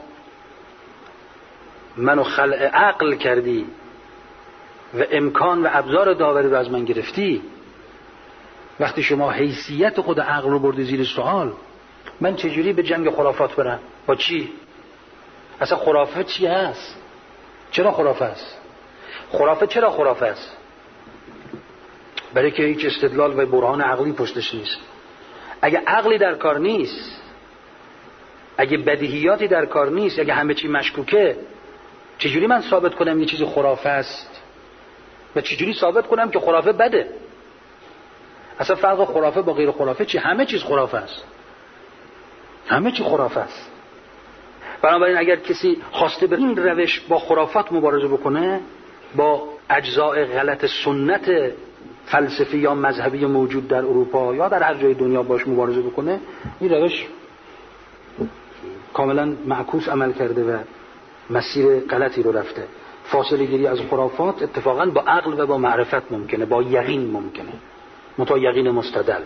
Speaker 1: منو خلع عقل کردی و امکان و ابزار داوری رو از من گرفتی، وقتی شما حیثیت خود عقل رو بردی زیر سوال، من چجوری به جنگ خرافات برم؟ با چی؟ اصلا خرافه چی هست؟ چرا خرافه است؟ چرا خرافه است؟ برای که هیچ استدلال و برهان عقلی پشتش نیست. اگه عقلی در کار نیست، اگه بدیهیاتی در کار نیست، اگه همه چی مشکوکه، چجوری من ثابت کنم یه چیز خرافه است و چجوری ثابت کنم که خرافه بده؟ اصلا فرق خرافه با غیر خرافه چی؟ همه چیز خرافه است، همه چی خرافه است. بنابراین اگر کسی خواسته به این روش با خرافات مبارزه بکنه، با اجزاء غلط سنت فلسفی یا مذهبی موجود در اروپا یا در هر جای دنیا باش مبارزه بکنه، این روش کاملا معکوس عمل کرده و مسیر غلطی رو رفته. فاصله گیری از خرافات اتفاقا با عقل و با معرفت ممکنه، با یقین ممکنه، متا یقین مستدل.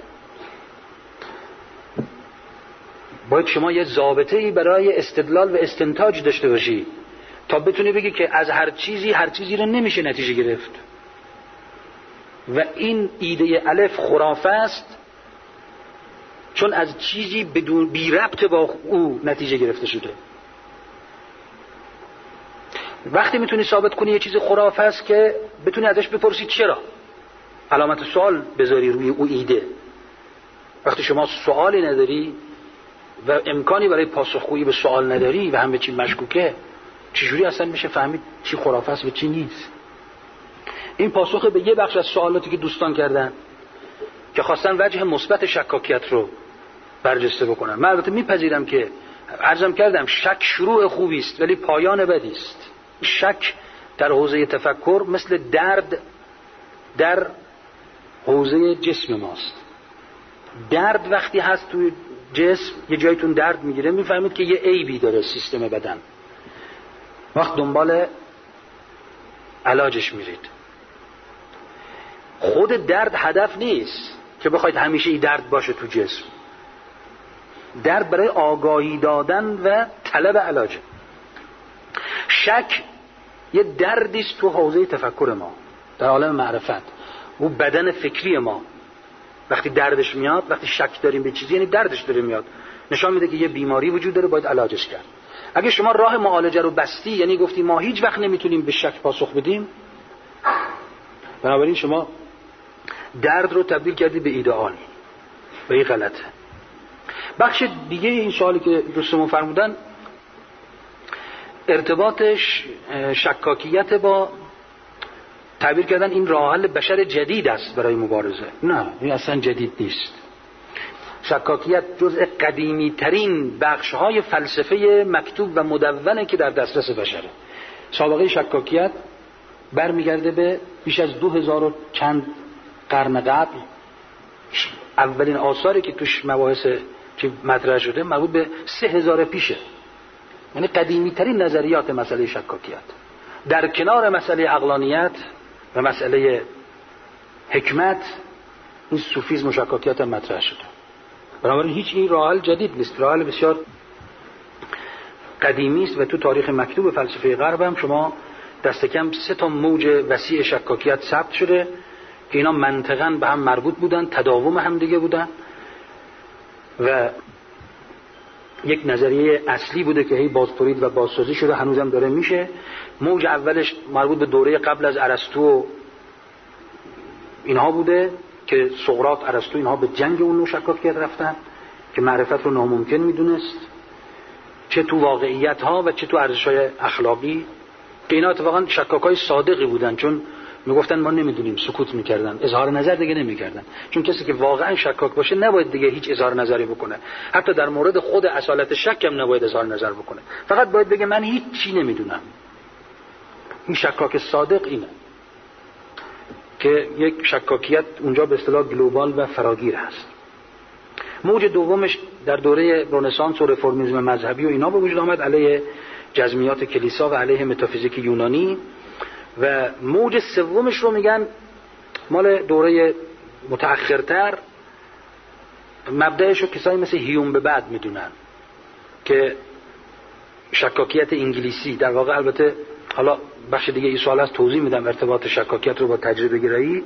Speaker 1: باید شما یه ضابطه‌ای برای استدلال و استنتاج داشته باشی تا بتونی بگی که از هر چیزی رو نمیشه نتیجه گرفت و این ایده الف خرافه است چون از چیزی بدون بی ربط با او نتیجه گرفته شده. وقتی میتونی ثابت کنی یه چیز خرافه است که بتونی ازش بپرسی چرا، علامت سوال بذاری روی او ایده. وقتی شما سوالی نداری و امکانی برای پاسخگویی به سوال نداری و همه چی مشکوکه، چجوری اصلا میشه فهمید چی خرافه است و چی نیست؟ این پاسخ به یه بخش از سوالاتی که دوستان کردن که خواستن وجه مثبت شکاکیت رو برجسته بکنن. من البته میپذیرم که عرضم کردم شک شروع خوبی است ولی پایان بدی است. شک در حوزه تفکر مثل درد در حوزه جسم ماست. درد وقتی هست توی جسم، یه جایتون درد میگیره، میفهمید که یه عیبی داره سیستم بدن، وقت دنبال علاجش میرید. خود درد هدف نیست که بخواید همیشه این درد باشه تو جسم. درد برای آگاهی دادن و طلب علاجه. شک یه دردیست تو حوزه تفکر ما در عالم معرفت، او بدن فکری ما. وقتی دردش میاد، وقتی شک داریم به چیزی، یعنی دردش داره میاد، نشان میده که یه بیماری وجود داره، باید علاجش کرد. اگه شما راه معالجه رو بستی، یعنی گفتی ما هیچ وقت نمیتونیم به شک پاسخ بدیم، بنابراین شما درد رو تبدیل کردی به ایدئال و این غلطه. بخش دیگه این سوالی که دوستمون فرمودن ارتباطش شکاکیت با تعبیر کردن این راه حل بشر جدید است برای مبارزه. نه، این اصلا جدید نیست. شکاکیت جزء قدیمی ترین بخش های فلسفه مکتوب و مدونه که در دسترس بشره. سابقه شکاکیت برمیگرده به بیش از 2000 و چند قرن قبل. اولین آثاری که توش مباحث که مطرح شده مربوط به 3000 پیشه، یعنی قدیمی ترین نظریات مسئله شکاکیت. در کنار مسئله عقلانیت و مسئله حکمت، این صوفیسم و شکاکیت هم مطرح شده. بنابراین هیچ این راه حل جدید نیست، راه حل بسیار قدیمی است و تو تاریخ مکتوب فلسفه غرب هم شما دست کم 3 موج وسیع شکاکیت ثبت شده که اینا منطقاً به هم مربوط بودن، تداوم هم دیگه بودن و یک نظریه اصلی بوده که هی بازپرید و بازسازی شده، هنوزم داره میشه. موج اولش مربوط به دوره قبل از ارسطو اینها بوده که سقراط، ارسطو، اینها به جنگ اون نوع شکاکیت رفتن که معرفت رو ناممکن میدونست، چه تو واقعیت ها و چه تو ارزش های اخلاقی. که اینا اتفاقا شکاکای صادقی بودن، چون میگفتن ما نمیدونیم، سکوت میکردن، اظهار نظر دیگه نمیکردن. چون کسی که واقعا شکاک باشه نباید دیگه هیچ اظهار نظری بکنه، حتی در مورد خود اصالت شک هم نباید اظهار نظر بکنه، فقط باید بگه من هیچ چی نمیدونم. این شکاک صادق اینه که یک شکاکیت اونجا به اصطلاح گلوبال و فراگیر هست. موج دومش در دوره رنسانس و رفرمیسم مذهبی و اینا به وجود آمد، علیه جزمیات کلیسا و علیه متافیزیک یونانی. و موج سومش رو میگن مال دوره متأخرتر، مبدأش رو کسایی مثل هیوم به بعد میدونن که شکاکیت انگلیسی در واقع، البته حالا بخش دیگه این سوال هست توضیح میدم ارتباط شکاکیت رو با تجربه گرایی،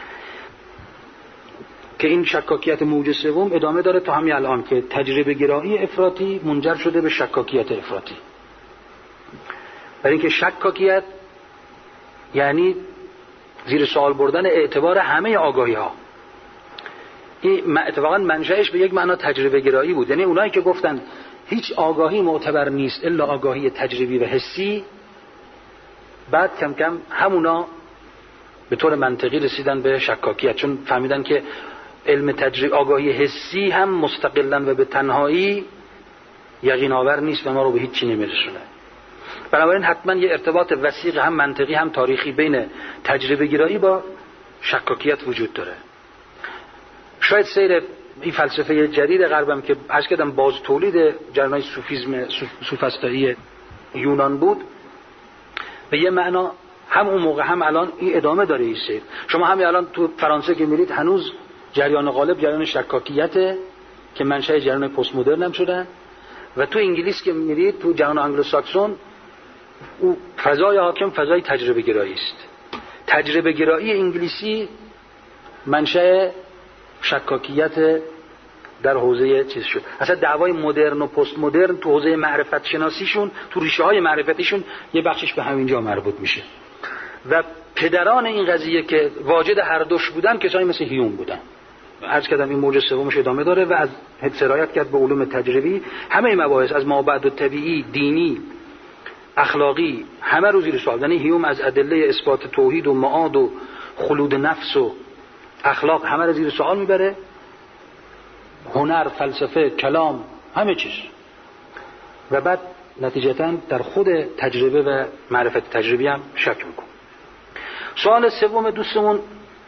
Speaker 1: که این شکاکیت موج سوم ادامه داره تا همین الان که تجربه گرایی افراطی منجر شده به شکاکیت افراطی. برای اینکه شکاکیت یعنی زیر سوال بردن اعتبار همه آگاهی ها. این اتفاقا منشأش به یک معنا تجربه گرایی بود، یعنی اونایی که گفتن هیچ آگاهی معتبر نیست الا آگاهی تجربی و حسی، بعد کم کم همونا به طور منطقی رسیدن به شکاکیت، چون فهمیدن که علم آگاهی حسی هم مستقلاً و به تنهایی یقین آور نیست و ما رو به هیچ چی نمیرسونه. بنابراین حتما یه ارتباط وثیق هم منطقی هم تاریخی بین تجربه گرایی با شکاکیت وجود داره. شاید سیر این فلسفه جدید غربم که عرض کردم باز تولید جریان‌های سوفیسم سوفسطایی یونان بود، به یه معنا هم اون موقع هم الان این ادامه داره این سیر. شما همین الان تو فرانسه که میرید هنوز جریان غالب جریان شکاکیته که منشأ جریان پست مدرن هم شدن، و تو انگلیس که میرید تو جهان آنگلوساکسون او فضای حاکم فضای تجربه گرایی است. تجربه گرایی انگلیسی منشأ شکاکیت در حوزه چیز شد. اصلا دعوای مدرن و پست مدرن تو حوزه معرفت شناسیشون، تو ریشه های معرفتیشون یه بخشش به همینجا مربوط میشه. و پدران این قضیه که واجد هر دوش بودن کسانی مثل هیوم بودن. عرض کردم این موج سومش ادامه داره و از سرایت کرد به علوم تجربی. همه مباحث از مابعد الطبیعی، دینی، اخلاقی، همه رو زیر سوال. یعنی هیوم از ادله اثبات توحید و معاد و خلود نفس و اخلاق همه رو زیر سوال میبره. هنر، فلسفه، کلام، همه چیز. و بعد نتیجتاً در خود تجربه و معرفت تجربی هم شک میکنه. سوال سوم دوستمون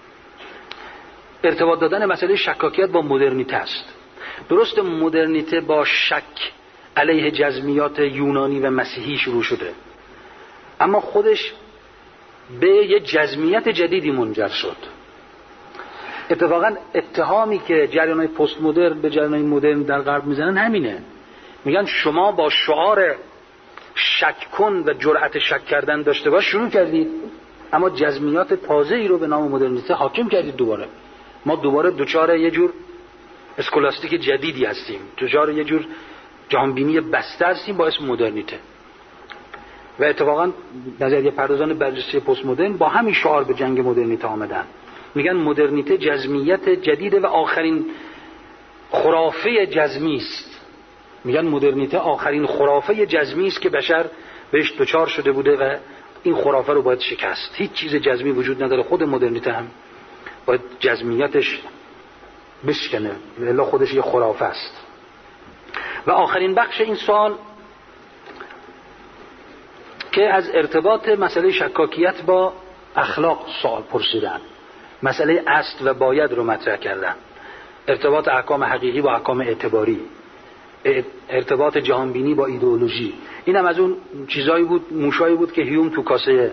Speaker 1: ارتباط دادن مسئله شکاکیت با مدرنیته است. درست مدرنیته با شک علیه جزمیات یونانی و مسیحی شروع شده، اما خودش به یه جزمیت جدیدی منجر شد. اتفاقا اتهامی که جریان‌های پست مدرن به جریان‌های مدرن در غرب میزنن همینه. میگن شما با شعار شک کن و جرأت شک کردن داشته باش شروع کردید، اما جزمیات تازه‌ای رو به نام مدرنیته حاکم کردید. دوباره ما دوباره دوچار یه جور اسکولاستیک جدیدی هستیم، دوچار یه جور جهانبینی بسته هستیم با اسم مدرنیته. و اتفاقا نظریه پردازان برجسته پست مدرن با همین شعار به جنگ مدرنیته آمدن. میگن مدرنیته جزمیت جدیده و آخرین خرافه جزمی است. میگن مدرنیته آخرین خرافه جزمی است که بشر بهش دچار شده بوده و این خرافه رو باید شکست. هیچ چیز جزمی وجود نداره. خود مدرنیته هم باید جزمیتش بشکنه، الا خودش یه خرافه است. و آخرین بخش این سوال که از ارتباط مسئله شکاکیت با اخلاق سوال پرسیدن، مسئله است و باید رو مطرح کردن، ارتباط احکام حقیقی با احکام اعتباری، ارتباط جهانبینی با ایدئولوژی. این هم از اون چیزایی بود، موشایی بود که هیوم تو کاسه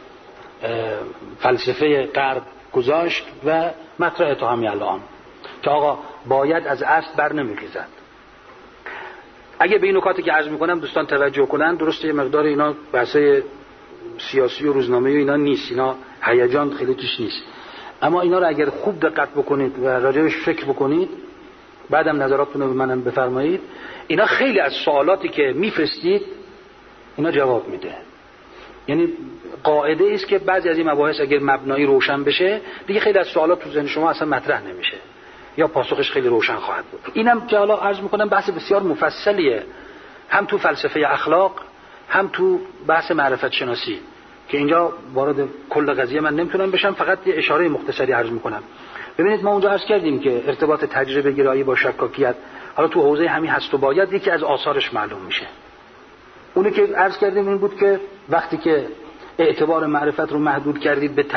Speaker 1: فلسفه غرب گذاشت و مطرح تا همین الان که آقا باید از اصل بر نمیخیزد. اگه به این نکاتی که عرض میکنم دوستان توجه کنن، درسته یه مقدار اینا بحثای سیاسی و روزنامه‌ای و اینا نیست، اینا هیجان خیلی توش نیست، اما اینا رو اگر خوب دقت بکنید و راجعش فکر بکنید، بعدم نظراتتون رو به منم بفرمایید، اینا خیلی از سوالاتی که میفرستید اینا جواب میده. یعنی قاعده است که بعضی از این مباحث اگر مبنایی روشن بشه دیگه خیلی از سوالات تو ذهن شما اصلا مطرح نمیشه یا پاسخش خیلی روشن خواهد بود. اینم که حالا عرض میکنم بحث بسیار مفصلیه، هم تو فلسفه اخلاق هم تو بحث معرفت شناسی، که اینجا وارد کل قضیه من نمیتونم بشم، فقط یه اشاره مختصری عرض میکنم. ببینید ما اونجا عرض کردیم که ارتباط تجربه گرایی با شکاکیت حالا تو حوزه همین هست و باید یکی از آثارش معلوم میشه. اونی که عرض کردیم این بود که وقتی که اعتبار معرفت رو محدود کردید به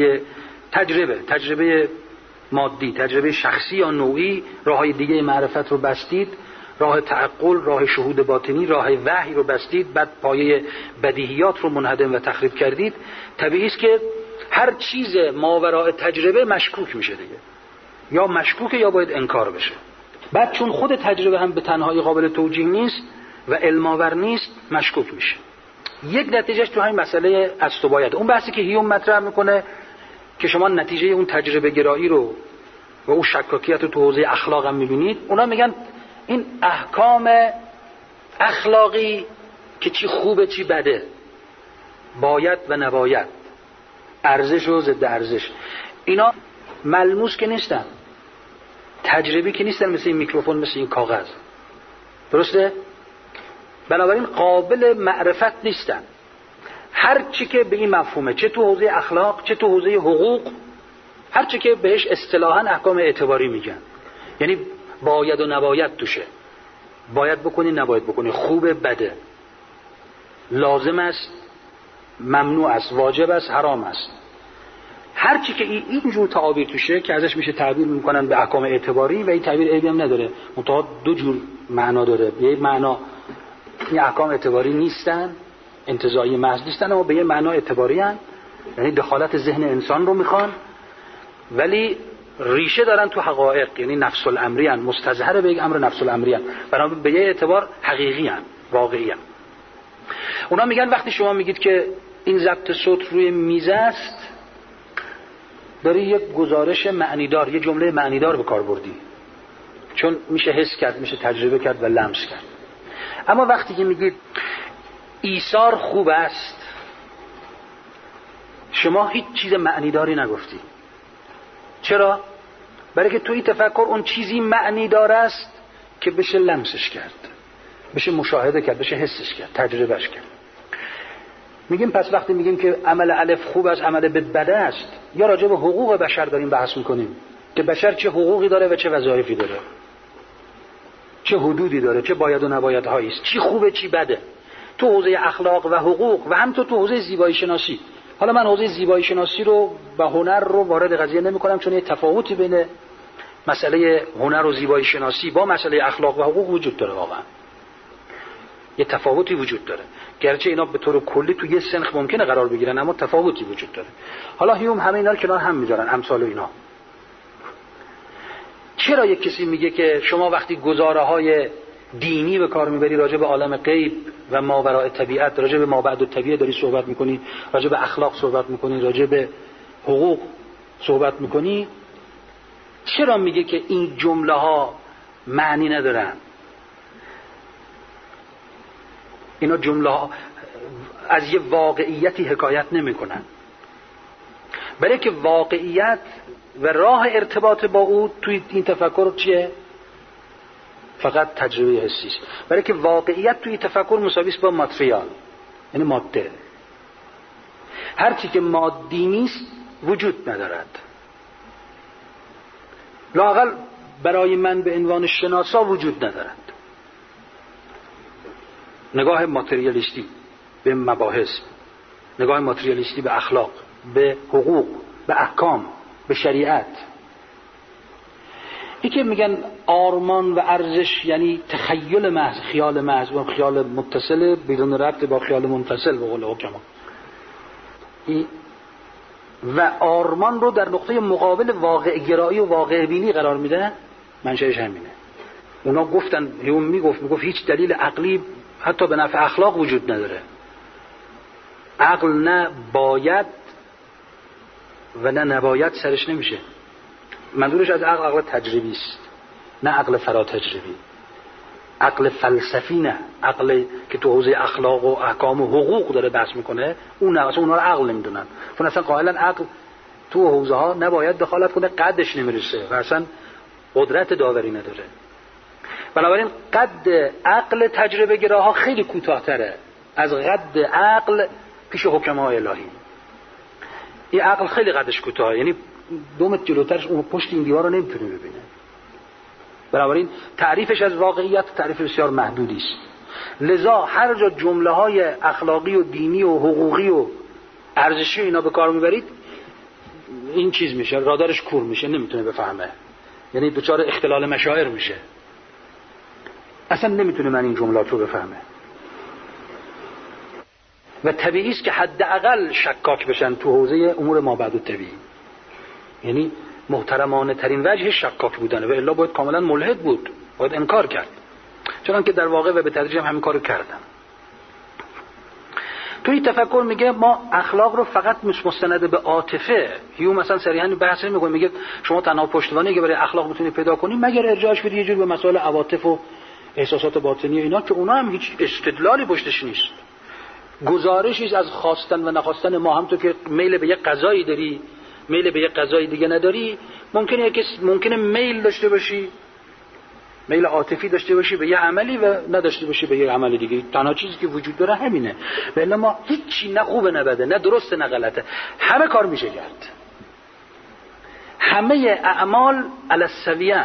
Speaker 1: تجربه مادی، تجربه شخصی یا نوعی، راههای دیگه معرفت رو بستید، راه تعقل، راه شهود باطنی، راه وحی رو بستید، بعد پایه بدیهیات رو منهدم و تخریب کردید. طبیعی است که هر چیز ماوراء تجربه مشکوک میشه دیگه، یا مشکوکه یا باید انکار بشه. بعد چون خود تجربه هم به تنهایی قابل توجیه نیست و علم‌آور نیست، مشکوک میشه. یک نتیجهش تو همین مسئله است و باید، اون بحثی که هیوم مطرح میکنه که شما نتیجه اون تجربه گرایی رو و اون شکاکیت رو تو حوزه اخلاق هم میبینید. اونا میگن این احکام اخلاقی که چی خوبه چی بده، باید و نباید، ارزش و ضد ارزش، اینا ملموس که نیستن، تجربی که نیستن، مثل این میکروفون، مثل این کاغذ، درسته؟ بنابراین قابل معرفت نیستن. هر چی که به این مفهومه، چه تو حوزه اخلاق چه تو حوزه حقوق، هر چی که بهش اصطلاحاً احکام اعتباری میگن، یعنی باید و نباید توشه، باید بکنی نباید بکنی، خوبه بده، لازم است ممنوع است، واجب است حرام است، هر چی که اینجور تعابیر توشه که ازش میشه تعبیر میکنن به احکام اعتباری، و این تعبیر عیبی هم نداره، منتها دو جور معنا داره. یه معنا این احکام اعتباری نیستن انتزاعی محض نیستن، اما به یه معنا اعتباری هستند، یعنی دخالت ذهن انسان رو میخوان، ولی ریشه دارن تو حقایق، یعنی نفس الامری هستند، مستظهر به یک امر نفس الامری هستند، بنابراین به یه اعتبار حقیقی هستند، واقعی هستند. اونا میگن وقتی شما میگید که این ضبط صوت روی میز است، داری یک گزارش معنیدار، یه جمله معنیدار به کار بردی، چون میشه حس کرد، میشه تجربه کرد و لمس کرد. اما وقتی که میگید ایثار خوب است، شما هیچ چیز معنیداری نگفتی. چرا؟ برای که توی تفکر اون چیزی معنیدار است که بشه لمسش کرد، بشه مشاهده کرد، بشه حسش کرد، تجربهش کرد. میگیم پس وقتی میگیم که عمل الف خوب است، عمل ب بد است، یا راجع به حقوق بشر داریم بحث میکنیم که بشر چه حقوقی داره و چه وظایفی داره، چه حدودی داره، چه باید و نباید هایی است، چی خوبه چی بده، تو حوزه اخلاق و حقوق و هم تو حوزه زیبایی شناسی. حالا من حوزه زیبایی شناسی رو و هنر رو وارد قضیه نمی‌کنم، چون یه تفاوتی بین مسئله هنر و زیبایی شناسی با مسئله اخلاق و حقوق وجود داره. واقعا یه تفاوتی وجود داره، گرچه اینا به طور کلی تو یه سنخ ممکنه قرار بگیرن، اما تفاوتی وجود داره. حالا هیوم همه اینا رو کنار هم میذارن، امثال اینا. چرا یک کسی میگه که شما وقتی گزاره‌های دینی به کار میبری، راجع به عالم غیب و ماوراء طبیعت، راجع به مابعد الطبیعه داری صحبت میکنی، راجع به اخلاق صحبت میکنی، راجع به حقوق صحبت میکنی، چرا میگه که این جمله ها معنی ندارن؟ اینا جمله ها از یه واقعیتی حکایت نمیکنن، برای که واقعیت و راه ارتباط با او توی این تفکر چیه؟ فقط تجربه حسی است. برای که واقعیت توی تفکر مساوی است با ماتریال، یعنی ماده. هر چی که مادی نیست وجود ندارد. لااقل برای من به عنوان شناسا وجود ندارد. نگاه ماتریالیستی به مباحث، نگاه ماتریالیستی به اخلاق، به حقوق، به احکام، به شریعت. این که میگن آرمان و ارزش یعنی تخیل محض، خیال محض، و خیال متصل بدون ربط با خیال منفصل به قول حکما. و آرمان رو در نقطه مقابل واقع گرایی و واقع بینی قرار میده، منشأش همینه. اونا گفتن، هیوم میگفت هیچ دلیل عقلی حتی به نفع اخلاق وجود نداره. عقل نه باید و نه نباید سرش نمیشه. منظورش از عقل تجربی است، نه عقل فرا تجربی، عقل فلسفی، نه عقل که تو حوزه اخلاق و احکام و حقوق داره بحث میکنه. اون نه، اصلا اونا رو عقل نمیدونن، چون اصلا قائلا عقل تو حوزه ها نباید دخالت کنه، قدش نمیرسه و اصلا قدرت داوری نداره. بنابراین قد عقل تجربه گراها خیلی کوتاه‌تره از قد عقل پیش حکمای الهی. این عقل خیلی قدش کوتاهه، یعنی 2 متر جلوترش اون پشت این دیوار رو نمیتونه ببینه. بنابراین تعریفش از واقعیت تعریف بسیار محدودی است. لذا هر جا جمله‌های اخلاقی و دینی و حقوقی و ارزشی اینا به کار میبرید، این چیز میشه، رادارش کور میشه، نمیتونه بفهمه، یعنی دچار اختلال مشاعر میشه، اصلا نمیتونه من این جملات رو بفهمه. و طبیعی است که حداقل شکاک بشن تو حوزه امور مابعد الطبیعی، یعنی محترمانه ترین وجه شکاک بودنه، و الا باید کاملا ملحد بود، باید انکار کرد، چون که در واقع و به تدریج هم همین کارو کردن. توی تفکر میگه ما اخلاق رو فقط مستند به عاطفه، هیوم مثلا صریحا بحث میکنه، میگه شما تنها پشتوانه که برای اخلاق میتونی پیدا کنی مگر ارجاعش بدی یه جور به مسائل عواطف و احساسات باطنی اینا، که اونا هم هیچ استدلالی پشتش نیست، گزارشی از خواستن و نخواستن ما. هم تو که میل به یک غذایی داری، میل به یک غذای دیگه نداری، ممکنه میل داشته باشی، میل عاطفی داشته باشی به یه عملی و نداشته باشی به یه عمل دیگه. تنها چیزی که وجود داره همینه. ولی ما هیچی نه خوبه نه بده، نه درسته نه غلطه، همه کار میشه کرد. همه اعمال علی السویه،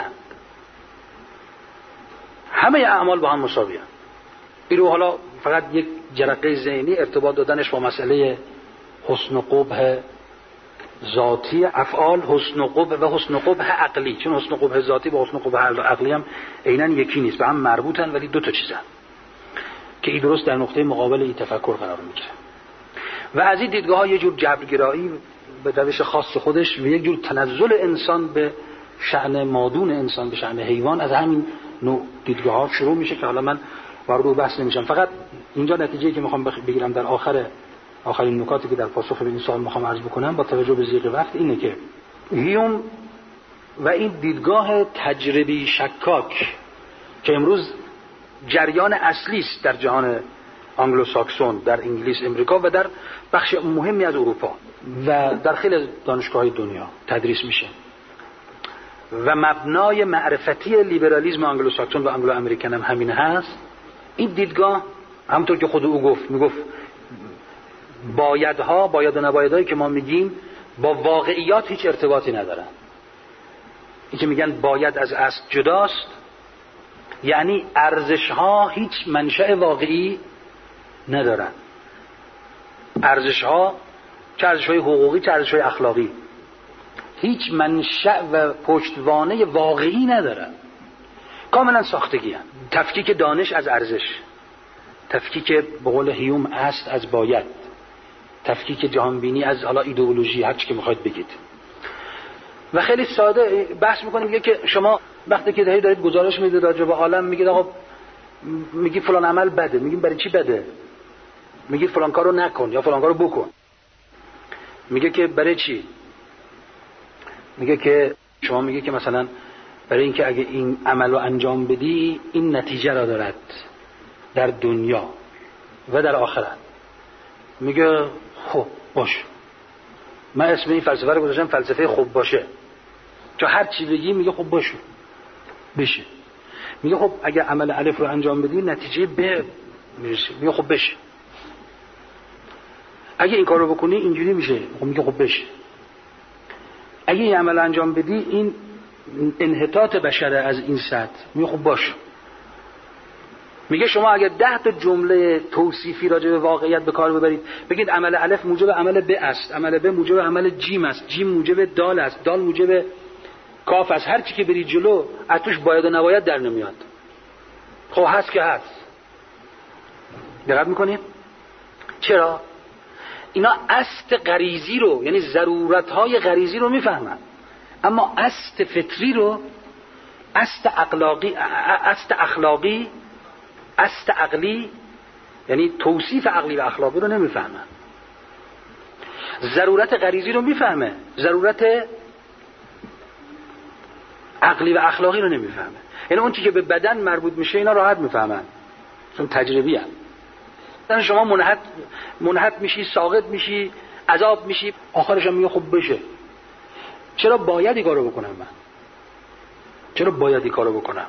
Speaker 1: همه اعمال با هم مساویه. این رو حالا فقط یک جرقه ذهنی ارتباط دادنش با مسئله حسن و قبح ذاتی افعال، حسن و قبح و حسن و قبح عقلی، چون حسن و قبح ذاتی با حسن و قبح عقلی هم عیناً یکی نیست، به هم مربوطن ولی 2 تا چیزن که این درست در نقطه مقابل این تفکر قرار میگیره و از این دیدگاه ها یه جور جبرگرایی به روش خاص خودش و یک جور تنزل انسان به شأن مادون انسان، به شأن حیوان، از همین نوع دیدگاه ها شروع میشه که حالا من وارد اون بحث نمیشم. فقط اینجا نتیجه‌ای که میخوام بگیرم در آخرین نکاتی که در پاسخ به این سوال میخوام عرض بکنم با توجه به ضیق وقت اینه که هیوم و این دیدگاه تجربی شکاک که امروز جریان اصلی است در جهان آنگلوساکسون، در انگلیس، امریکا و در بخش مهمی از اروپا و در خیلی از دانشگاه‌های دنیا تدریس میشه و مبنای معرفتی لیبرالیسم آنگلوساکسون و آنگلو امریکن هم همین هست. این دیدگاه همونطور که خود او میگفت باید و نبایدهایی که ما میگیم با واقعیات هیچ ارتباطی ندارن. این که میگن باید از اصل جداست یعنی ارزش ها هیچ منشأ واقعی ندارن. ارزش ها، چه ارزش های حقوقی چه ارزش های اخلاقی، هیچ منشأ و پشتوانه واقعی ندارن، کاملا ساختگی هستند. تفکیک دانش از ارزش، تفکیک به قول هیوم اصل از باید، تفکیک جهانبینی از حالا ایدئولوژی، هر چی که میخواید بگید. و خیلی ساده بحث میکنیم، میگه که شما وقتی که دارید گزارش میدید راجع به عالم، میگید آقا میگی فلان عمل بده، میگیم برای چی بده؟ میگید فلان کارو نکن یا فلان کارو بکن. میگه که برای چی؟ میگه که شما میگه که مثلا برای اینکه اگه این عمل رو انجام بدی این نتیجه را دارد در دنیا و در آخرت. میگه خب باش، من اسم این فلسفه رو گذاشتم فلسفه خوب باشه، چون هر چی بگی میگه خب باشه بشه. میگه خب اگه عمل الف رو انجام بدی نتیجه ب میرسه، میگه خب بشه. اگه این کار رو بکنی اینجوری میشه، خب میگه خب بشه. اگه این عمل انجام بدی این انحطاط بشره از این سطح، میگه خب باشه. میگه شما اگه 10 تا جمله توصیفی راجع به واقعیت به کار ببرید، بگید عمل الف موجب عمل ب است، عمل ب موجب عمل جیم است، جیم موجب دال است، دال موجب کاف است، هر چی که بری جلو از توش باید و نباید در نمیاد. خب هست که هست. دقت میکنید؟ چرا؟ اینا اصل غریزی رو، یعنی ضرورت‌های غریزی رو میفهمن، اما اصل فطری رو، اصل اخلاقی، اصل عقلی، یعنی توصیف عقلی و اخلاقی رو نمیفهمن. ضرورت غریزی رو میفهمه، ضرورت عقلی و اخلاقی رو نمیفهمه. یعنی اون چیزی که به بدن مربوط میشه اینا راحت میفهمن، چون تجربی هست. مثلا شما منحت میشی، ساقط میشی، عذاب میشی، آخرش هم میگه خب بشه. چرا باید این کارو بکنم من؟ چرا باید این کارو بکنم؟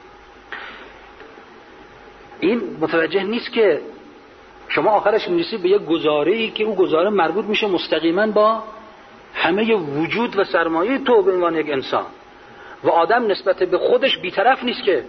Speaker 1: این متوجه نیست که شما آخرش میرسی به یک گزاره‌ای که اون گزاره مربوط میشه مستقیما با همه وجود و سرمایه تو به عنوان یک انسان. و آدم نسبت به خودش بی‌طرف نیست که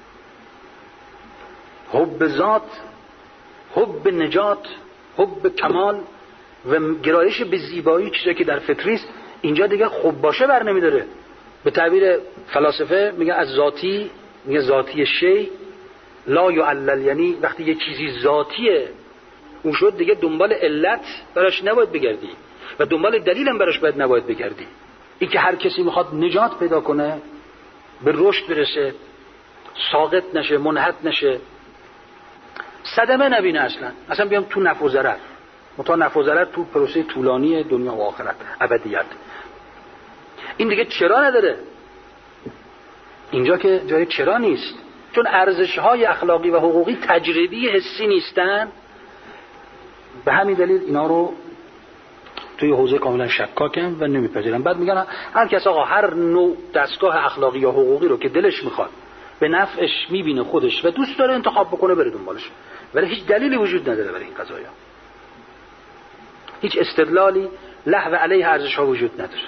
Speaker 1: حب ذات، حب نجات، حب کمال و گرایش به زیبایی، چیزی که در فطری است، اینجا دیگه خوب باشه بر نمیداره. به تعبیر فلاسفه میگه از ذاتی، میگه ذاتی شی لا یعلل، یعنی وقتی یه چیزی ذاتیه اون شد دیگه دنبال علت براش نباید بگردی و دنبال دلیل هم براش باید نباید بگردی. این که هر کسی میخواد نجات پیدا کنه، به رشد برسه، ساقط نشه، منحط نشه، صدمه نبینه، اصلا بیام تو نفع و ضرر، متا نفع و ضرر تو پروسه طولانی دنیا و آخرت، ابدیت. این دیگه چرا نداره. اینجا که جای چرا نیست، چون ارزش‌های اخلاقی و حقوقی تجربی حسی نیستن. به همین دلیل اینا رو توی حوزه کاملا شکاکن و نمیپذیرن. بعد میگن هر کس آقا هر نوع دستگاه اخلاقی یا حقوقی رو که دلش میخواد به نفعش میبینه خودش و دوست داره انتخاب بکنه بره دنبالش، ولی هیچ دلیلی وجود نداره برای این قضایا، هیچ استدلالی لحو علیه ارزش‌ها وجود نداره.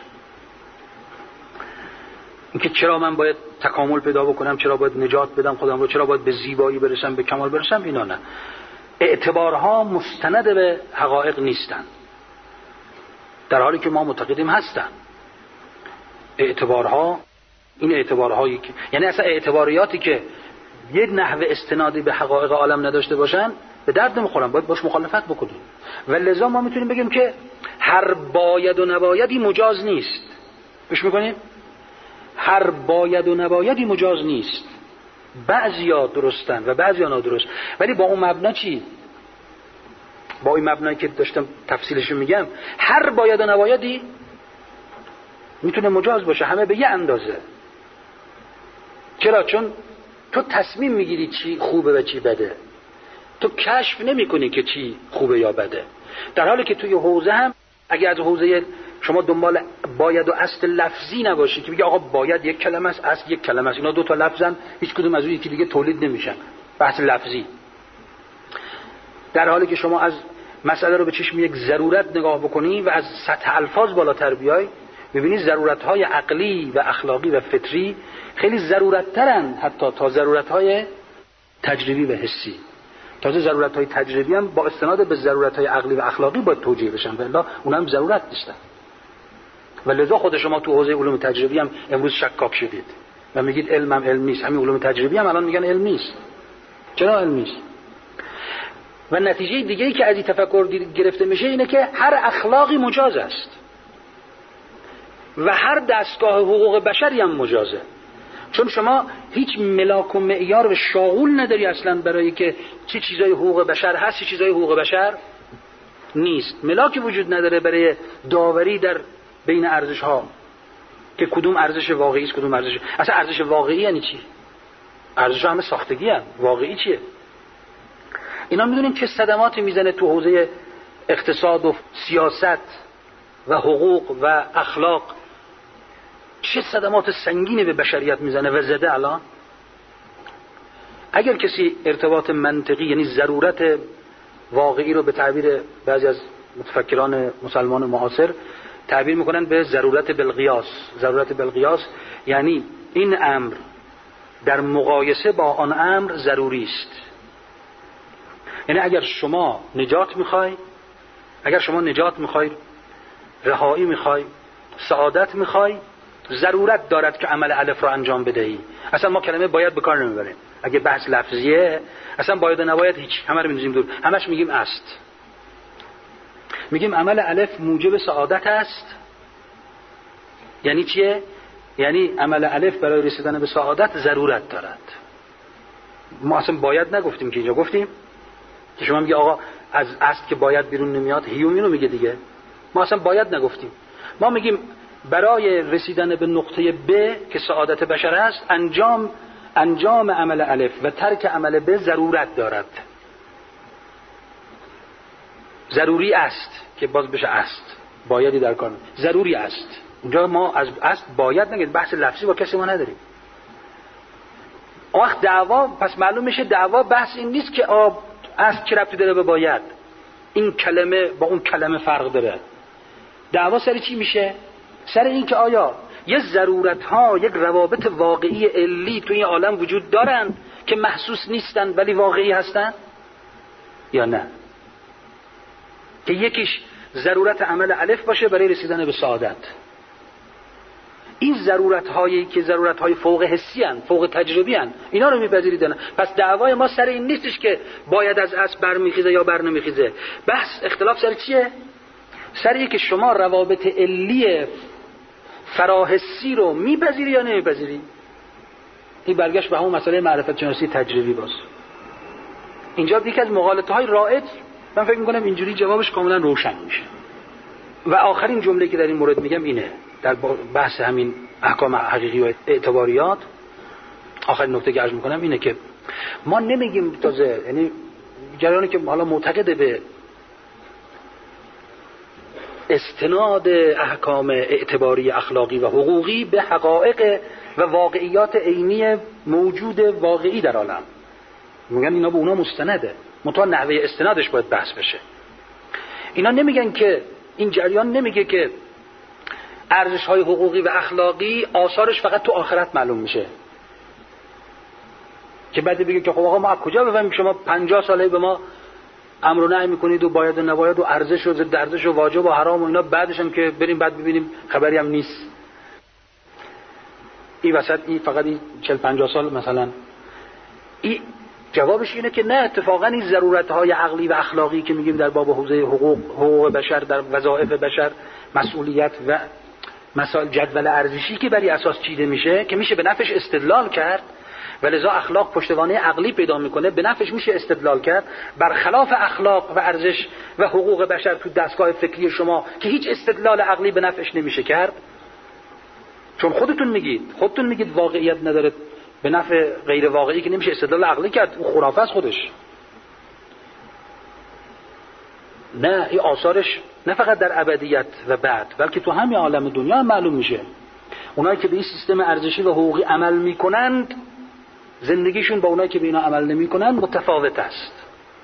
Speaker 1: اینکه چرا من باید تکامل پیدا بکنم، چرا باید نجات بدم خودم رو، چرا باید به زیبایی برسم، به کمال برسم، اینا نه. اعتبارها مستند به حقایق نیستن، در حالی که ما معتقدیم هستن. اعتبارها، این اعتبارهایی که یعنی اصلا اعتباریاتی که یه نحوه استنادی به حقایق عالم نداشته باشن به درد نمیخورن، باید باش مخالفت بکنیم. و لذا ما میتونیم بگیم که هر باید و نبایدی مجاز نیست. گوش میکنیم؟ هر باید و نبایدی مجاز نیست. بعضیا درستن و بعضیا نادرست. ولی با اون مبنا چی؟ با این مبنایی که داشتم تفصیلشو میگم، هر باید و نبایدی میتونه مجاز باشه، همه به یه اندازه. چرا؟ چون تو تصمیم میگیری چی خوبه و چی بده، تو کشف نمی کنی که چی خوبه یا بده. در حالی که توی حوزه هم اگه از حوزه شما دنبال باید و اصل لفظی نباشی که بگی آقا باید یک کلمه است، اصل یک کلمه است، اینا دو تا لفظن، هیچ کدوم از اون یکی دیگه تولید نمیشن، بحث لفظی. در حالی که شما از مسئله رو به چشم یک ضرورت نگاه بکنی و از سطح الفاظ بالاتر بیای، می‌بینی ضرورت‌های عقلی و اخلاقی و فطری خیلی ضرورت‌ترن حتی تا ضرورت‌های تجربی و حسی. تازه ضرورت‌های تجربی هم با استناد به ضرورت‌های عقلی و اخلاقی باید توجیه بشن، والا اونها هم ضرورت داشتن. و لذا خود شما تو حوزه علوم تجربی هم امروز شکاک شدید و میگید علم هم علم نیست. همین علوم تجربی هم الان میگن علم نیست. چرا علم نیست؟ و نتیجه دیگه‌ای که از این تفکر گرفته میشه اینه که هر اخلاقی مجاز است و هر دستگاه حقوق بشری هم مجازه. چون شما هیچ ملاک و معیار و شاغول نداری اصلا برای که چه چیزای حقوق بشر هست، چه چیزای حقوق بشر نیست. ملاکی وجود نداره برای داوری در بین ارزش ها که کدوم ارزش واقعی است، کدوم ارزش اصلا ارزش واقعی یعنی چی؟ ارزش ها همه ساختگی هست، واقعی چیه؟ اینا میدونین چه صدماتی میزنه تو حوزه اقتصاد و سیاست و حقوق و اخلاق، چه صدمات سنگینی به بشریت میزنه و زده. الان اگر کسی ارتباط منطقی یعنی ضرورت واقعی رو به تعبیر بعضی از متفکران مسلمان معاصر تعبیر میکنن به ضرورت بالقیاس. ضرورت بالقیاس یعنی این امر در مقایسه با آن امر ضروری است. یعنی اگر شما نجات میخوای، رهایی میخوای، سعادت میخوای، ضرورت دارد که عمل الف رو انجام بدهی. اصلا ما کلمه باید به کار نمیبریم. اگه بحث لفظیه اصلا باید و نباید هیچ، همه رو می‌ریزیم دور، همش میگیم است. میگیم عمل الف موجب سعادت است. یعنی چیه؟ یعنی عمل الف برای رسیدن به سعادت ضرورت دارد. ما اصلا باید نگفتیم که اینجا گفتیم که شما میگه آقا از است که باید بیرون نمیاد، هیومینو میگه دیگه. ما اصلا باید نگفتیم. ما میگیم برای رسیدن به نقطه ب که سعادت بشر است، انجام عمل الف و ترک عمل ب ضرورت دارد. ضروری است که باز بشه است، بایدی در کار ضروری است. اونجا ما از است باید نگیم، بحث لفظی با کسی ما نداریم. وقت دعوا پس معلوم میشه دعوا بحث این نیست که است چه ربطی داره به باید، این کلمه با اون کلمه فرق داره. دعوا سر چی میشه؟ سر این که آیا یه ضرورت ها، یک روابط واقعی علی تو این عالم وجود دارن که محسوس نیستن ولی واقعی هستن یا نه؟ که یکیش ضرورت عمل الف باشه برای رسیدن به سعادت. این ضرورت هایی که ضرورت های فوق حسی هن، فوق تجربی هن، اینا رو میپذیرید نه؟ پس دعوای ما سر این نیستش که باید از اصل برمیخیزه یا بر نمیخیزه. بحث اختلاف سر چیه؟ سر این که شما روابط علی فراحسی رو میپذیری یا نمیپذیری. این برگشت به همون مسئله معرفت شناسی تجربی باز. اینجا یکی از مغالطه های رائج، من فکر میکنم اینجوری جوابش کاملا روشن میشه. و آخرین جمله که در این مورد میگم اینه، در بحث همین احکام حقیقی و اعتباریات، آخرین نکته که عرض میکنم اینه که ما نمیگیم تازه، یعنی جریانی که حالا معتقد به استناد احکام اعتباری اخلاقی و حقوقی به حقایق و واقعیات عینی موجود واقعی در عالم، میگن اینا به اونا مستنده، منتها نحوه استنادش باید بحث بشه. اینا نمیگن که این جریان نمیگه که ارزش های حقوقی و اخلاقی آثارش فقط تو آخرت معلوم میشه، که بعد بگه که خب آقا ما از کجا بفهمیم شما 50 ساله به ما امر و نهی میکنید و باید و نباید و ارزش و ضد ارزش و واجب و حرام و اینا، بعدش هم که بریم بعد ببینیم خبری هم نیست. این وسط این فقط این 40-50 سال مثلا این جوابش اینه که نه، اتفاقا این ضرورت‌های عقلی و اخلاقی که میگیم در باب حوزه حقوق بشر، در وظایف بشر، مسئولیت و مسائل جدول ارزشی که بر اساس چیده میشه که میشه به نفعش استدلال کرد و لذا اخلاق پشتوانه عقلی پیدا میکنه، به نفعش میشه استدلال کرد، برخلاف اخلاق و ارزش و حقوق بشر تو دستگاه فکری شما که هیچ استدلال عقلی به نفعش نمیشه کرد. چون خودتون میگید واقعیت نداره، به نفع غیر واقعی که نمیشه استدلال عقلی کرد، اون خرافه است خودش. نه، این آثارش نه فقط در ابدیت و بعد، بلکه تو همین عالم دنیا هم معلوم میشه. اونایی که به این سیستم ارزشی و حقوقی عمل میکنند، زندگیشون با اونایی که به اینا عمل نمیکنند متفاوت است.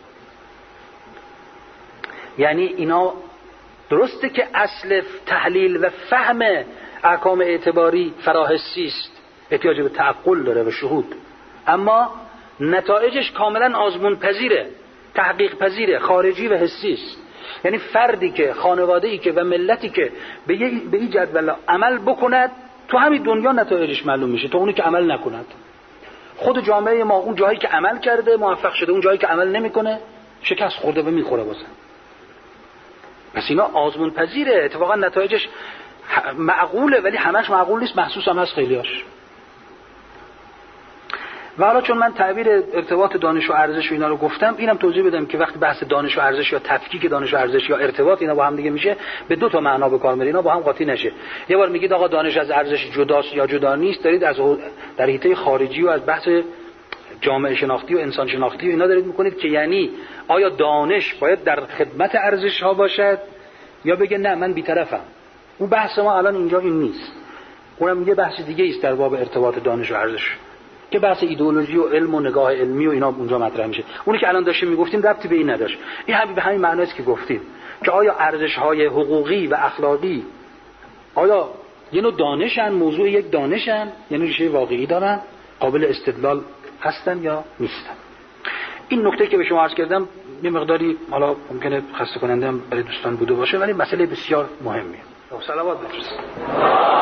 Speaker 1: یعنی اینا درسته که اصل تحلیل و فهم احکام اعتباری فراحسی است، احتیاج به تعقل داره و شهود، اما نتایجش کاملا آزمون پذیره، تحقیق پذیره، خارجی و حسی است. یعنی فردی که، خانواده‌ای که و ملتی که به این جدول عمل بکند، تو همین دنیا نتایجش معلوم میشه، تو اونی که عمل نکند. خود جامعه ما اون جایی که عمل کرده موفق شده، اون جایی که عمل نمیکنه شکست خورده و میخوره واسه. پس اینا آزمون پذیره، اتفاقا نتایجش معقوله، ولی همش معقول نیست، محسوس هم هست خیلیاش. و حالا چون من تعبیر ارتباط دانش و ارزش و اینا رو گفتم، اینم توضیح بدم که وقتی بحث دانش و ارزش یا تفکیک دانش و ارزش یا ارتباط اینا با هم دیگه میشه، به دو تا معنا به کار میره، اینا با هم قاطی نشه. یه بار میگید آقا دانش از ارزش جداست یا جدا نیست، دارید از در حیطه خارجی و از بحث جامعه شناختی و انسان شناختی و اینا دارید میکنید که یعنی آیا دانش باید در خدمت ارزش ها باشد یا بگه نه من بی‌طرفم. اون بحث ما الان اینجا این نیست، اونم یه بحث دیگه است در باب ارتباط دانش و ارزش که بحث ایدئولوژی و علم و نگاه علمی و اینا اونجا مطرح میشه. اونی که الان داشتیم میگفتیم ربطی به این نداشت. این هم به همین معنی است که گفتیم که آیا ارزش‌های حقوقی و اخلاقی آیا یه نوع دانشن، موضوع یک دانشن، یعنی ریشه واقعی دارن، قابل استدلال هستن یا نیستن. این نکته که به شما عرض کردم یه مقداری حالا ممکنه خسته کننده هم برای دوستان بوده باشه، ولی مسئله بسیار مهمیه. صلوات بفرستید.